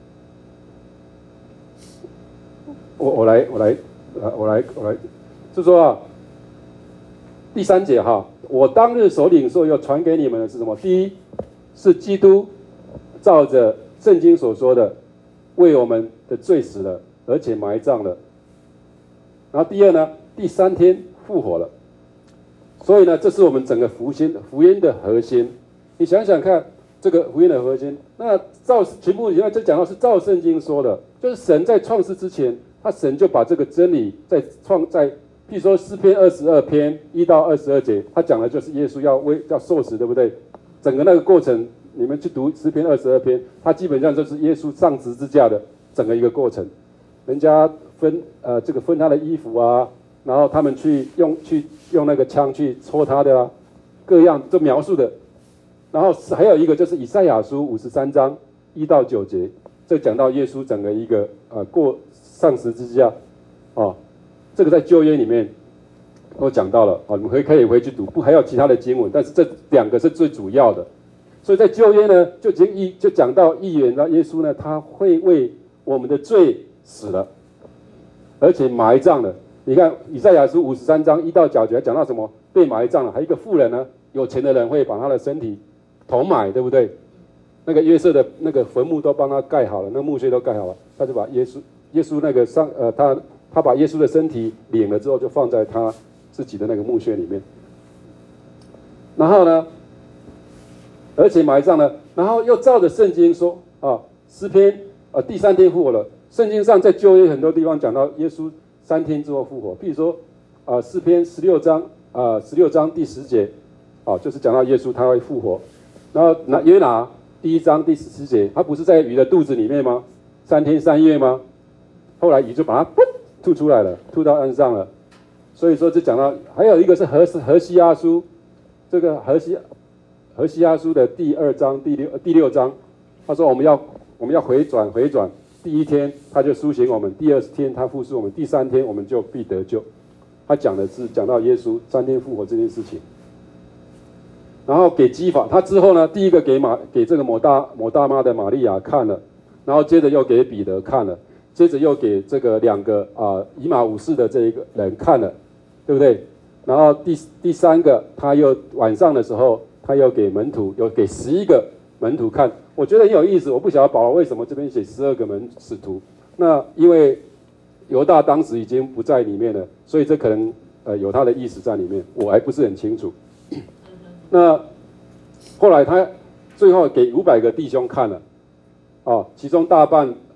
我我来我来呃我来我来，就说啊，第三节哈，我当日所领受要传给你们的是什么？第一是基督照着圣经所说的，为我们的罪死了，而且埋葬了。然后第二呢，第三天复活了。所以呢，这是我们整个福音福音的核心。你想想看，这个福音的核心，那照全部，你看这讲到是照圣经说的，就是神在创世之前，他神就把这个真理在创在，譬如说诗篇二十二篇一到二十二节，他讲的就是耶稣要为要受死，对不对？整个那个过程，你们去读诗篇二十二篇，它基本上就是耶稣上十字架的整个一个过程。人家分呃这个分他的衣服啊。然后他们去用去用那个枪去戳他的啊，各样都描述的。然后还有一个就是以赛亚书五十三章一到九节，这讲到耶稣整个一个呃过上十字架，哦，这个在旧约里面都讲到了哦，你们可以可以回去读，不还有其他的经文，但是这两个是最主要的。所以在旧约呢，就经一就讲到预言了耶稣呢，他会为我们的罪死了，而且埋葬了。你看以赛亚书五十三章一到九节讲到什么？被埋葬了，还有一个妇人呢，有钱的人会把他的身体头埋，对不对？那个约瑟的那个坟墓都帮他盖好了，那墓穴都盖好了，他就把耶稣耶稣那个上呃他他把耶稣的身体领了之后，就放在他自己的那个墓穴里面。然后呢，而且埋葬了，然后又照着圣经说啊，诗篇啊第三天复活了。圣经上在旧约很多地方讲到耶稣三天之后复活，譬如说，啊、呃，诗篇十六章啊，十六章第十节，啊，就是讲到耶稣他会复活。然后拿约拿第一章第十四节，他不是在鱼的肚子里面吗？三天三夜吗？后来鱼就把它噗吐出来了，吐到岸上了。所以说这讲到还有一个是何何西阿书，这个何西何西阿书的第二章第六第六章，他说我们要我们要回转回转。第一天他就苏醒我们，第二天他复苏我们，第三天我们就必得救。他讲的是讲到耶稣三天复活这件事情。然后给基法，他之后呢，第一个给马给这个抹大抹大妈的玛利亚看了，然后接着又给彼得看了，接着又给这个两个啊、呃、以马五世的这一个人看了，对不对？然后第第三个他又晚上的时候，他又给门徒，又给十一个门徒看。我觉得很有意思，我不晓得保罗为什么这边写十二个门使徒。那因为犹大当时已经不在里面了，所以这可能呃有他的意思在里面，我还不是很清楚。那后来他最后给五百个弟兄看了，哦，其中大半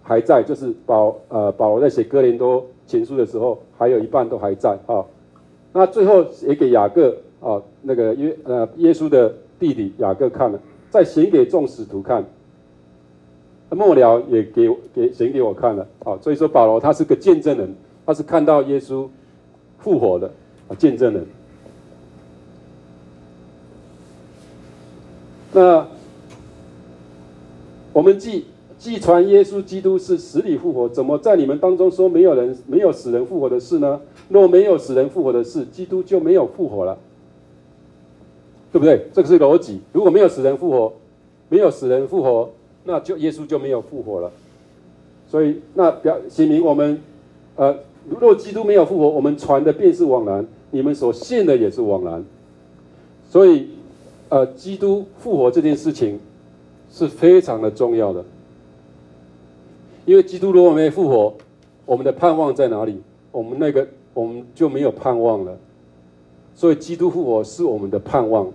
还在，就是保呃保罗在写哥林多前书的时候，还有一半都还在啊。那最后也给雅各啊，那个耶呃耶稣的弟弟雅各看了，再显给众使徒看，末了也给给显给我看了啊。所以说保罗他是个见证人，他是看到耶稣复活的啊见证人。那我们既既传耶稣基督是死里复活，怎么在你们当中说没有人没有死人复活的事呢？若没有死人复活的事，基督就没有复活了，对不对？这个是逻辑。如果没有死人复活，没有死人复活，那就耶稣就没有复活了。所以那表显明我们呃，若基督没有复活，我们传的便是枉然，你们所信的也是枉然。所以呃，基督复活这件事情是非常的重要的，因为基督如果没复活，我们的盼望在哪里？我们那个我们就没有盼望了。所以基督复活是我们的盼望。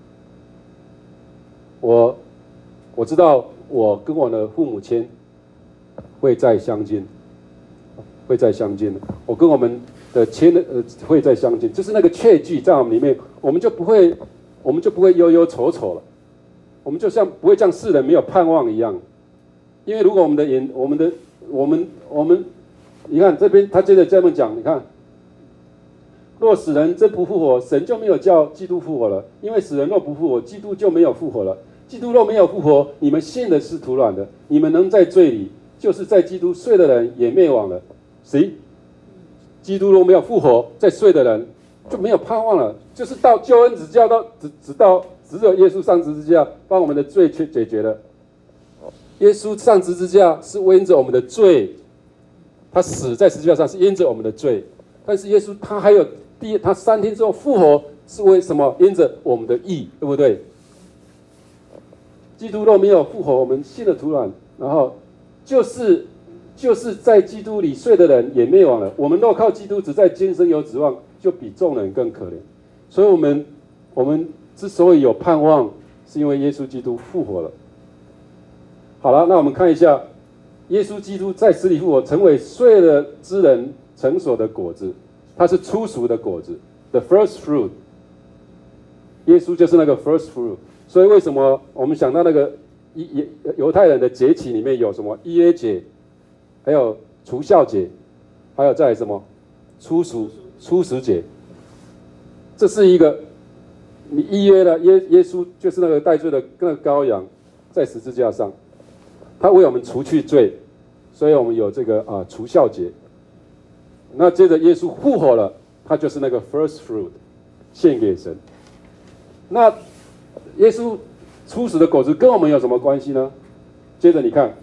我我知道我跟我的父母亲会再相见，会再相见的。我跟我们的亲的呃会再相见，就是那个确据在我们里面，我们就不会我们就不会忧忧愁愁了。我们就像不会像世人没有盼望一样，因为如果我们的眼，我们的我们我们，你看这边他接着这么讲，你看，若死人真不复活，神就没有叫基督复活了，因为死人若不复活，基督就没有复活了。基督若没有复活，你们信的是徒然的，你们能在罪里，就是在基督睡的人也灭亡了。谁？基督若没有复活，在睡的人就没有盼望了，就是到救恩只叫到只只到。只有耶稣上十字架帮我们的罪去解决了。耶稣上十字架是因着我们的罪，他死在十字架上是因着我们的罪。但是耶稣他还有第他三天之后复活是为什么？因着我们的义，对不对？基督若没有复活，我们信了徒然，然后就是就是在基督里睡的人也灭亡了。我们若靠基督只在今生有指望，就比众人更可怜。所以我们我们。之所以有盼望，是因为耶稣基督复活了。好了，那我们看一下，耶稣基督在死里复活，成为睡了之人成熟的果子，它是初熟的果子 ，the first fruit。耶稣就是那个 first fruit。所以为什么我们想到那个犹犹太人的节期里面有什么逾越节，还有除酵节，还有再来什么初熟初熟节，这是一个。你预约了耶耶稣就是那个带罪的那个羔羊，在十字架上，他为我们除去罪，所以我们有这个啊除酵节。那接着耶稣复活了，他就是那个 first fruit， 献给神。那耶稣初始的果子跟我们有什么关系呢？接着你看，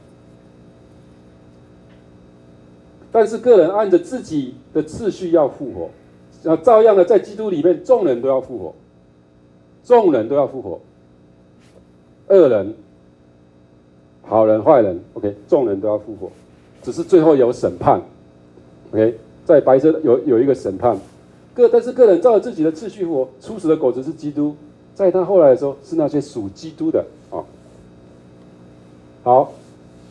但是个人按着自己的次序要复活，那照样的在基督里面，众人都要复活。众人都要复活，恶人、好人、坏人 ，OK， 众人都要复活，只是最后有审判 ，OK， 在白色有有一个审判，个但是个人照着自己的次序复活，初始的果子是基督，在他后来的时候是那些属基督的啊、哦。好，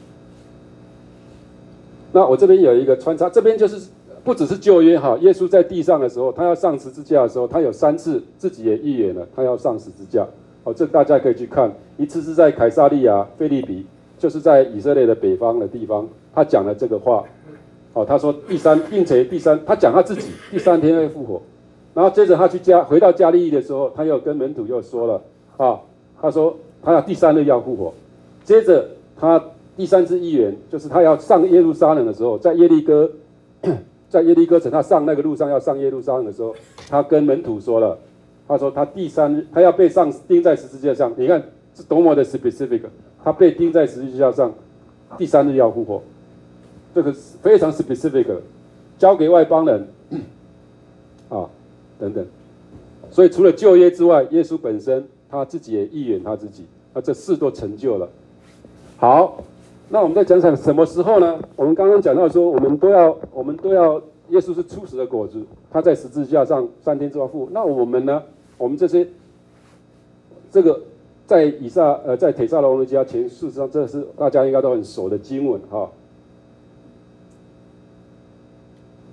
那我这边有一个穿插，这边就是。不只是旧约哈，耶稣在地上的时候，他要上十字架的时候，他有三次自己也预言了，他要上十字架。好，这大家可以去看，一次是在凯撒利亚腓立比，就是在以色列的北方的地方，他讲了这个话。好，他说第三，并且第三，他讲他自己第三天会复活。然后接着他去加回到加利利的时候，他又跟门徒又说了啊，他说他要第三日要复活。接着他第三次预言，就是他要上耶路撒冷的时候，在耶利哥。在耶利哥城，他上那个路上要上耶路撒冷的时候，他跟门徒说了，他说他第三日他要被上钉在十字架上，你看是多么的 specific， 他被钉在十字架上，第三日要复活，这个非常 specific， 交给外邦人啊等等。所以除了旧约之外，耶稣本身他自己也预言他自己，那这事都成就了。好。那我们再讲讲什么时候呢？我们刚刚讲到说，我们都要，我们都要，耶稣是初始的果子，他在十字架上三天之后复活。那我们呢？我们这些，这个在以撒呃在帖撒罗尼迦前，事实上这是大家应该都很熟的经文哈。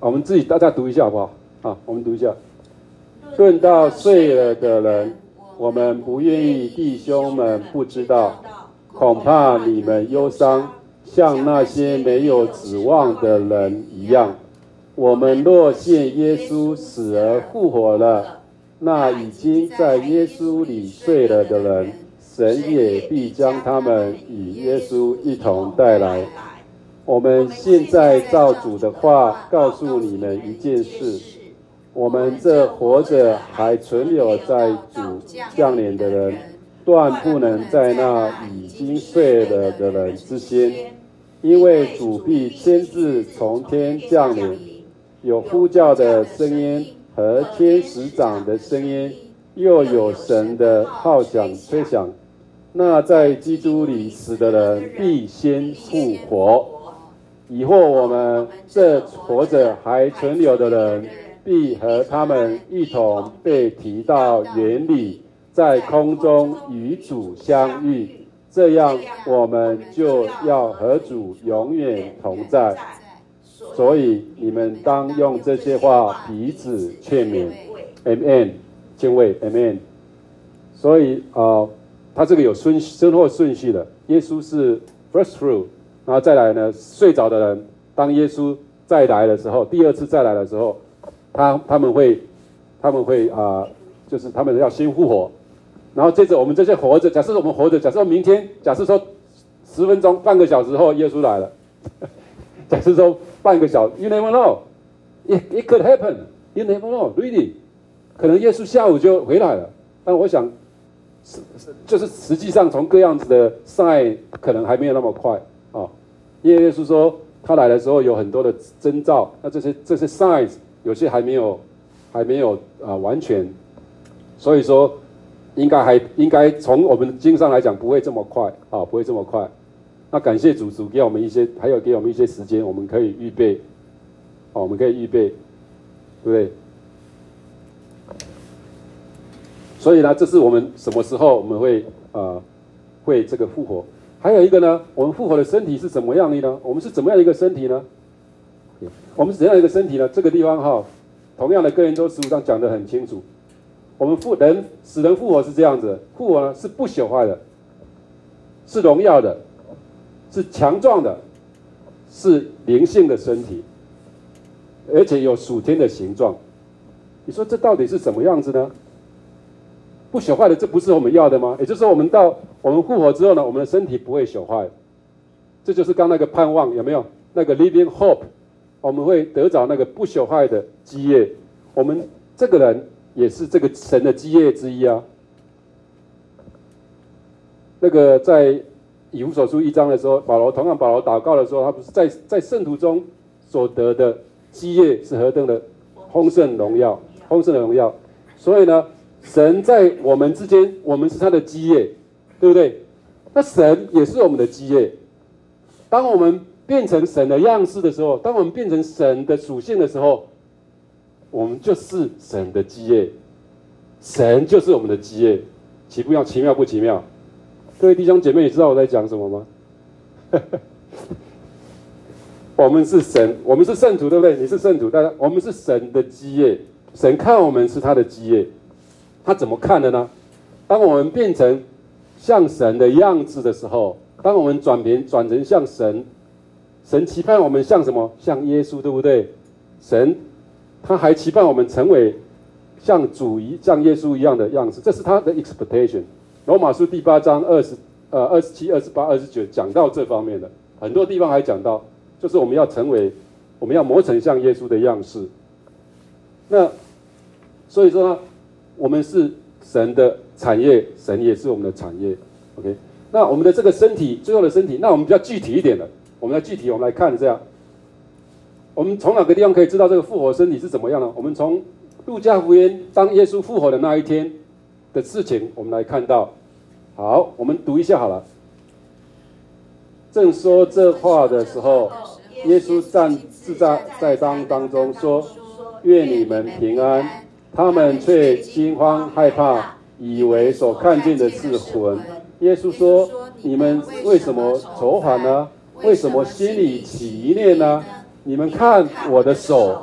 我们自己大家读一下好不好？啊，我们读一下。论到睡了的人，我们不愿意弟兄们不知道，恐怕你们忧伤，像那些没有指望的人一样。我们若见耶稣死而复活了，那已经在耶稣里睡了的人，神也必将他们与耶稣一同带来。我们现在照主的话告诉你们一件事：我们这活着还存留在主降临的人，断不能在那已经睡了的人之先，因为主必亲自从天降临，有呼叫的声音和天使长的声音，又有神的号角吹响。那在基督里死的人必先复活。以后我们这活着还存留的人，必和他们一同被提到园里，在空中与主相遇。这样，我们就要和主永远同在。所以你们当用这些话彼此劝勉。Amen， 敬畏 Amen。所以啊、呃，他这个有顺先后顺序的。耶稣是 first fruit。然后再来呢，睡着的人，当耶稣再来的时候，第二次再来的时候，他他们会，他们会啊、呃，就是他们要先复活，然后接着我们这些活着，假设我们活着，假设明天，假设说十分钟、半个小时后耶稣来了，假设说半个小时 ，you never know，it it could happen，you never know，really， 可能耶稣下午就回来了，但我想，是就是实际上从各样子的 sign 可能还没有那么快。哦，因为耶稣说他来的时候有很多的征兆，那这些这些 signs 有些还没有还没有啊、呃、完全，所以说应该还应该从我们经上来讲不会这么快啊、哦，不会这么快。那感谢主，主给我们一些，还有给我们一些时间，我们可以预备，哦，我们可以预备，对不对？所以呢，这是我们什么时候我们会啊、呃、会这个复活？还有一个呢，我们复活的身体是怎么样的呢？我们是怎么样的一个身体呢？我们是怎样的一个身体呢？这个地方哈，同样的哥林多十五章讲得很清楚。我们复人死人复活是这样子，复活呢是不朽坏的，是荣耀的，是强壮的，是灵性的身体，而且有属天的形状。你说这到底是什么样子呢？不朽坏的，这不是我们要的吗？也就是说，我们到我们复活之后呢，我们的身体不会朽坏，这就是刚那个盼望，有没有？那个 living hope， 我们会得着那个不朽坏的基业。我们这个人也是这个神的基业之一啊。那个在以弗所书一章的时候，保罗同样保罗祷告的时候，他不是在在圣徒中所得的基业是何等的丰盛荣耀，丰盛的荣耀。所以呢，神在我们之间，我们是他的基业，对不对？那神也是我们的基业。当我们变成神的样式的时候，当我们变成神的属性的时候，我们就是神的基业，神就是我们的基业，奇不妙？奇妙不奇妙？各位弟兄姐妹，你知道我在讲什么吗？我们是神，我们是圣徒，对不对？你是圣徒，大家，我们是神的基业，神看我们是他的基业，他怎么看的呢？当我们变成像神的样子的时候，当我们转变转成像神，神期盼我们像什么？像耶稣，对不对？神他还期盼我们成为像主一像耶稣一样的样子，这是他的 expectation。罗马书第八章二十呃二十七、二十八、二十九讲到这方面的，很多地方还讲到，就是我们要成为，我们要磨成像耶稣的样式。那所以说呢，我们是神的产业，神也是我们的产业。OK， 那我们的这个身体，最后的身体，那我们比较具体一点的，我们要具体，我们来看这样。我们从哪个地方可以知道这个复活身体是怎么样呢？我们从路加福音当耶稣复活的那一天的事情，我们来看到。好，我们读一下好了。正说这话的时候，耶稣站自在在当当中说：“愿你们平安。”他们却惊慌害怕，以为所看见的是魂。耶稣说：“你们为什么愁烦呢？为什么心里起疑念呢？你们看我的手，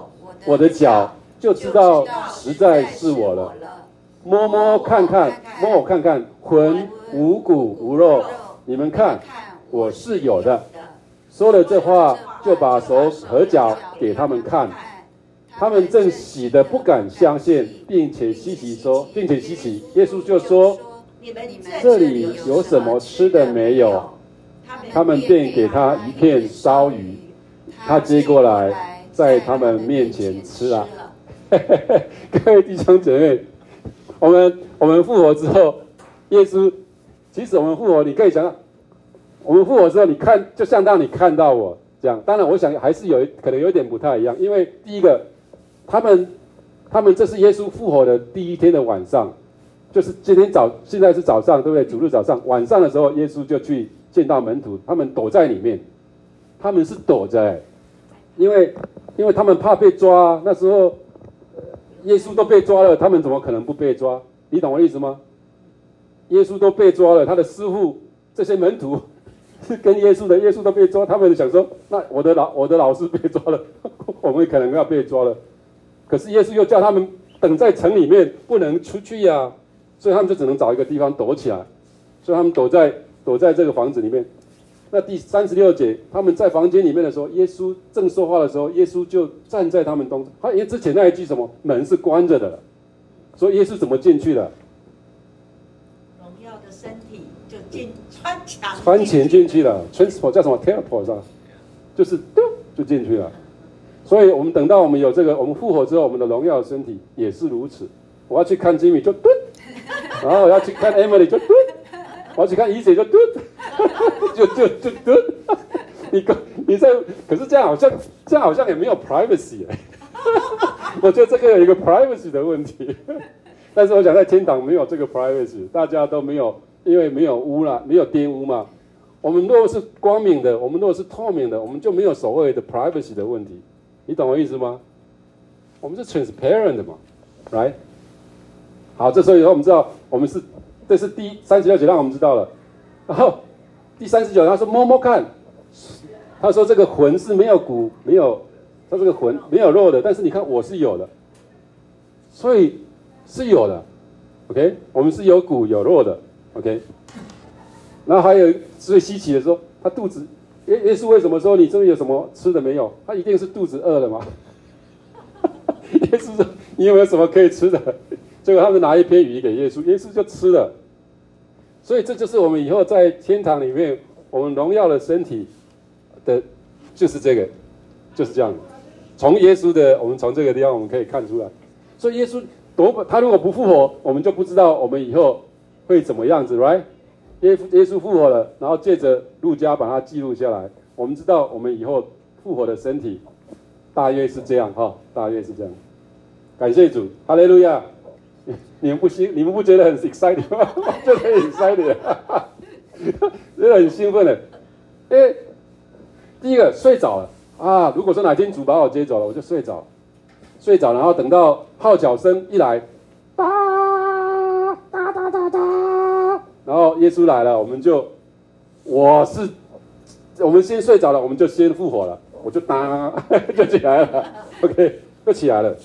我的脚，就知道实在是我了。摸摸看看，摸我看看，魂无骨无肉，你们看，我是有的。说了这话，就把手和脚给他们看。他们正喜得不敢相信，并且稀奇说，并且稀奇。耶稣就说：“这里有什么吃的没有？”他们便给他一片烧鱼，他接过来，在他们面前吃了。各位弟兄姐妹，我们我们复活之后，耶稣，其实我们复活，你可以想想，我们复活之后，你看就相当你看到我这样。当然，我想还是有可能有一点不太一样，因为第一个，他们他们这是耶稣复活的第一天的晚上，就是今天早，现在是早上，对不对？主日早上，晚上的时候，耶稣就去见到门徒，他们躲在里面，他们是躲着、欸，因为因为他们怕被抓，那时候耶稣都被抓了，他们怎么可能不被抓？你懂我意思吗？耶稣都被抓了，他的师傅这些门徒是跟耶稣的，耶稣都被抓，他们想说，那我的老我的老师被抓了，我们可能要被抓了。可是耶稣又叫他们等在城里面，不能出去呀、啊，所以他们就只能找一个地方躲起来，所以他们躲在躲在这个房子里面。那第三十六节，他们在房间里面的时候，耶稣正说话的时候，耶稣就站在他们当中。他因为之前那一句什么门是关着的，所以耶稣怎么进去的？ 荣耀的身体就进穿墙穿墙进去了 ，transport 叫什么 teleport 上，就是嘟就进去了。所以我们等到我们有这个，我们复活之后，我们的荣耀的身体也是如此。我要去看 Jimmy 就嘟，然后我要去看 Emily 就嘟，我要去看怡姐就嘟，就就就嘟。你你在，可是这样好像这样好像也没有 privacy 哎。我觉得这个有一个 privacy 的问题。但是我想在天堂没有这个 privacy， 大家都没有，因为没有污染，没有玷污嘛。我们若是光明的，我们若是透明的，我们就没有所谓的 privacy 的问题。你懂我意思吗？我们是 transparent 的嘛 ，right？ 好，这时候以后我们知道，我们是，这是第三十六节让我们知道了。然后第三十九，他说摸摸看，他说这个魂是没有骨，没有，他这个魂没有肉的，但是你看我是有的，所以是有的 ，OK？ 我们是有骨有肉的 ，OK？ 然后还有最稀奇的说，他肚子。耶耶稣为什么说你这边有什么吃的没有？他一定是肚子饿了嘛。耶稣说你有没有什么可以吃的？结果他们拿一片鱼给耶稣，耶稣就吃了。所以这就是我们以后在天堂里面，我们荣耀的身体的，就是这个，就是这样。从耶稣的，我们从这个地方我们可以看出来。所以耶稣夺他如果不复活，我们就不知道我们以后会怎么样子 ，right？耶耶稣复活了，然后借着路加把它记录下来，我们知道我们以后复活的身体大约是这样哈，大约是这样。感谢主，哈利路亚！你们不兴，你们不觉得很 excited 吗？我觉得很 excited， 真的很兴奋的。因为第一个睡着了啊，如果说哪天主把我接走了，我就睡着，睡着，然后等到号角声一来，哒哒哒哒哒。然后耶稣来了，我们就，我是，我们先睡着了，我们就先复活了，我就当就起来了 ，OK， 就起来了。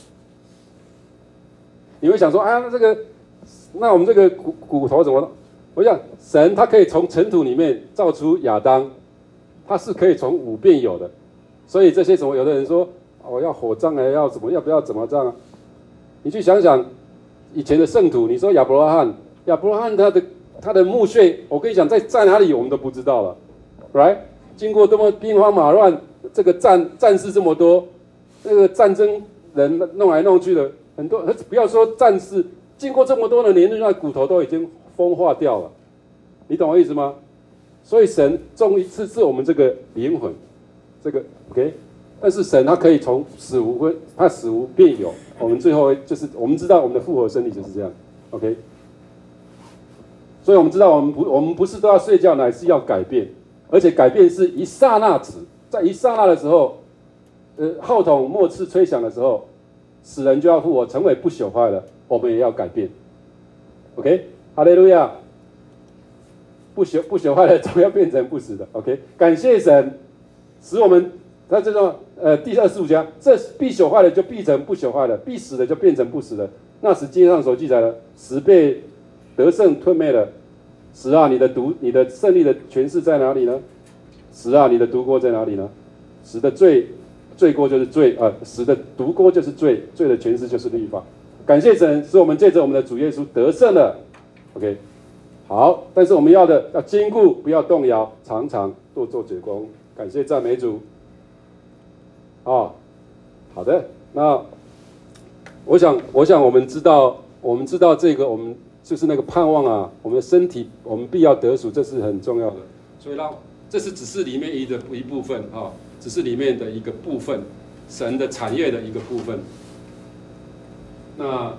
你会想说啊，那这个，那我们这个骨骨头怎么了？我想神他可以从尘土里面造出亚当，他是可以从无变有的，所以这些什么有的人说我、哦、要火葬啊，要怎么要不要怎么葬啊？你去想想以前的圣徒，你说亚伯拉罕，亚伯拉罕他的。他的墓穴，我跟你讲，在在哪里我们都不知道了 ，right？ 经过这么兵荒马乱，这个战战士这么多，那个战争人弄来弄去的很多，不要说战士，经过这么多的年日，那骨头都已经风化掉了，你懂我意思吗？所以神终于赐赐我们这个灵魂，这个 OK， 但是神他可以从死无归，他死无变有，我们最后就是我们知道我们的复活身体就是这样 ，OK。所以我们知道，我们不，我们不是都要睡觉，乃是要改变，而且改变是一刹那子，在一刹那的时候，呃，号筒末次吹响的时候，死人就要复活，成为不朽坏了，我们也要改变。OK， 哈利路亚，不朽不朽坏了，总要变成不死的。OK， 感谢神，使我们那这种呃第二十五节，这必朽坏的就必成不朽坏的，必死的就变成不死的。那时经上所记载的，死被得胜吞灭了。死啊，你的毒，你的胜利的权势在哪里呢？死啊，你的毒锅在哪里呢？死的罪，罪锅就是罪啊、呃，死的毒锅就是罪，罪的权势就是律法。感谢神，使我们借着我们的主耶稣得胜了。OK， 好，但是我们要的要坚固，不要动摇，常常多做解工。感谢赞美主。哦，好的，那我想，我想我们知道，我们知道这个，我们。就是那个盼望啊，我们的身体，我们必要得赎，这是很重要的。所以让这是只是里面一的一部分啊，只是里面的一个部分，神的产业的一个部分。那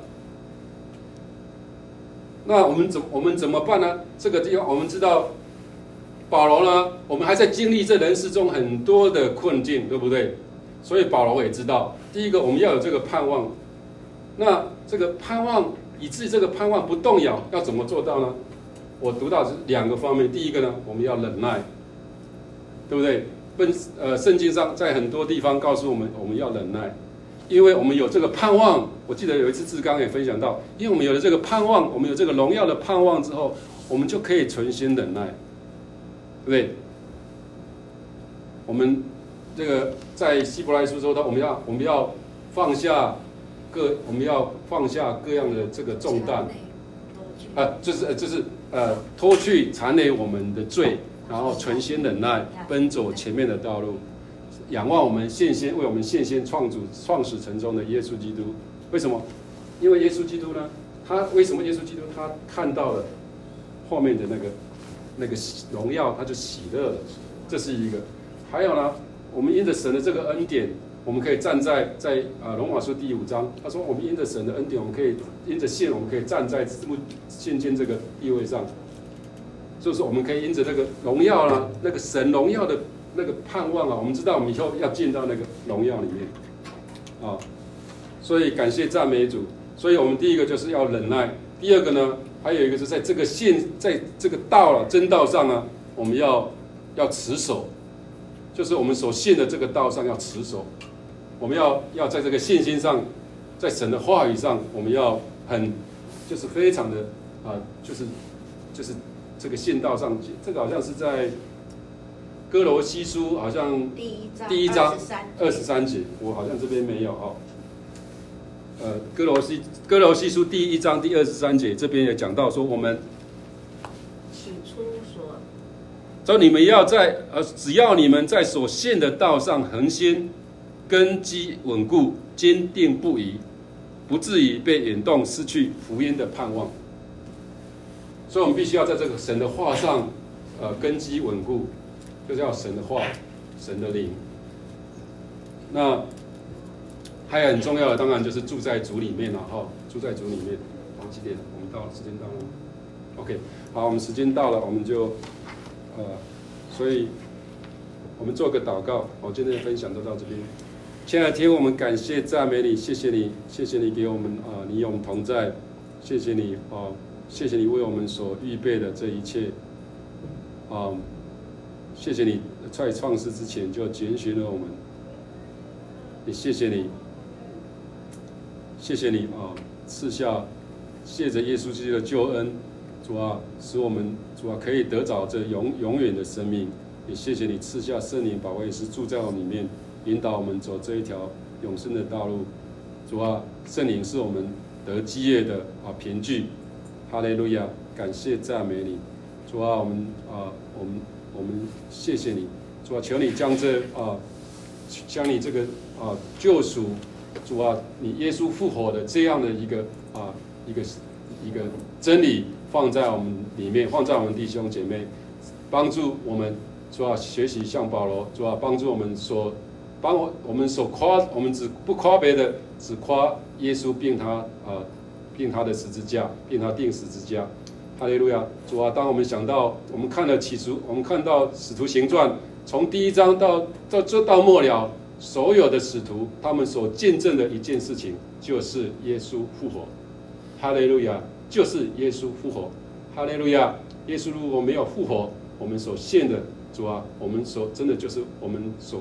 那我们怎我们怎么办呢？这个地方我们知道，保罗呢，我们还在经历这人世中很多的困境，对不对？所以保罗也知道，第一个我们要有这个盼望。那这个盼望。以致这个盼望不动摇，要怎么做到呢？我读到是两个方面。第一个呢，我们要忍耐，对不对？本呃，圣经上在很多地方告诉我们，我们要忍耐，因为我们有这个盼望。我记得有一次志刚也分享到，因为我们有了这个盼望，我们有这个荣耀的盼望之后，我们就可以存心忍耐，对不对？我们这个在希伯来书说到，我们要我们要放下。各我们要放下各样的这个重担，啊、呃，就是就是呃脱去缠累我们的罪，然后存心忍耐，奔走前面的道路，仰望我们现先为我们现先创主创始成终的耶稣基督。为什么？因为耶稣基督呢，他为什么耶稣基督他看到了后面的那个那个荣耀，他就喜乐了，这是一个。还有呢，我们因着神的这个恩典。我们可以站在在啊罗马书第五章，他说我们因着神的恩典，我们可以因着信，我们可以站在现今这个地位上，就是我们可以因着那个荣耀啦、啊，那个神荣耀的那个盼望啊，我们知道我们以后要进到那个荣耀里面啊，所以感谢赞美主。所以我们第一个就是要忍耐，第二个呢，还有一个是在这个信，在这个道了、啊、真道上呢，我们要要持守，就是我们所信的这个道上要持守。我们要要在这个信心上，在神的话语上，我们要很就是非常的啊、呃，就是就是这个信道上，这个好像是在哥罗西书，好像第一章第一章二十三节，我好像这边没有哦。呃，哥罗西哥罗西书第一章第二十三节，这边也讲到说，我们起初所说你们要在呃，只要你们在所信的道上恒心。根基稳固，坚定不移，不至于被引动，失去福音的盼望。所以，我们必须要在这个神的话上，呃，根基稳固，就是要神的话，神的灵。那还有很重要的，当然就是住在主里面了哈，住在主里面。好，几点了？我们到了，时间到了。OK， 好，我们时间到了，我们就呃，所以我们做个祷告。我今天的分享就到这边。亲爱的天，我们感谢赞美你，谢谢你，谢谢你给我们啊、呃，你与我们同在，谢谢你啊、呃，谢谢你为我们所预备的这一切啊、呃，谢谢你在创世之前就拣选了我们，也谢谢你，谢谢你啊、呃，赐下借着耶稣基督的救恩，主啊，使我们主啊可以得着这永永远的生命，也谢谢你赐下圣灵保惠师住在我们里面。引导我们走这一条永生的道路，主啊，圣灵是我们得基业的啊凭据，哈利路亚，感谢赞美你，主啊，我们啊，我们我们谢谢你，主啊，求你将这啊，将你这个啊救赎，主啊，你耶稣复活的这样的一个啊一个一个真理放在我们里面，放在我们弟兄姐妹，帮助我们，主啊，学习像保罗，主啊，帮助我们所。帮我我们所夸，我们只不夸别的，只夸耶稣并他呃，并他的十字架，并他钉十字架。哈利路亚！主啊，当我们想到，我们看了起初，我们看到使徒行传，从第一章到到这到末了，所有的使徒他们所见证的一件事情，就是耶稣复活。哈利路亚！就是耶稣复活。哈利路亚！耶稣如果没有复活，我们所献的主啊，我们所真的就是我们所。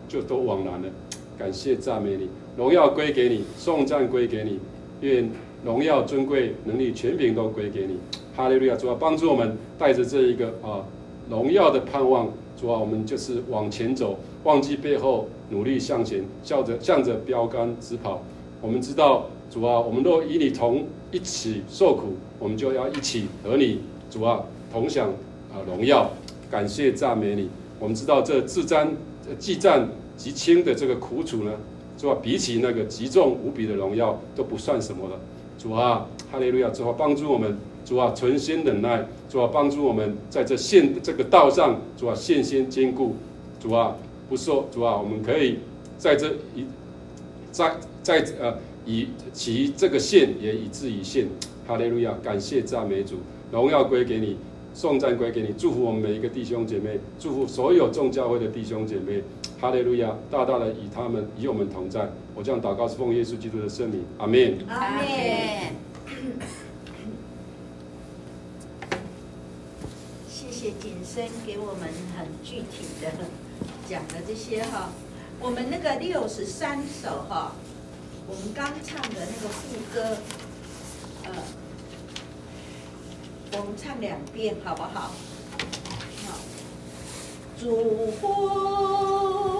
就都枉然了。感谢赞美你，荣耀归给你，颂赞归给你，愿荣耀、尊贵、能力、权柄都归给你。哈利路亚！主啊，帮助我们带着这一个啊荣耀的盼望，主啊，我们就是往前走，忘记背后，努力向前，向着向着标杆直跑。我们知道，主啊，我们若与你同一起受苦，我们就要一起和你，主啊，同享啊荣耀。感谢赞美你。我们知道这自瞻既战极轻的这个苦楚呢，主啊，比起那个极重无比的荣耀都不算什么了。主啊，哈利路亚！主啊，帮助我们，主啊，存心忍耐，主啊，帮助我们在这线这个道上，主啊，信心坚固，主啊，不受，主啊，我们可以在这一在在呃以其这个线也以至于线。哈利路亚！感谢赞美主，荣耀归给你，颂赞归给你，祝福我们每一个弟兄姐妹，祝福所有众教会的弟兄姐妹。哈利路亚！大大的与他们与我们同在。我这样祷告是奉耶稣基督的圣名，阿们。 阿门。谢谢景生给我们很具体的讲的这些哈。我们那个六十三首哈，我们刚唱的那个副歌，呃，我们唱两遍好不好？好，烛火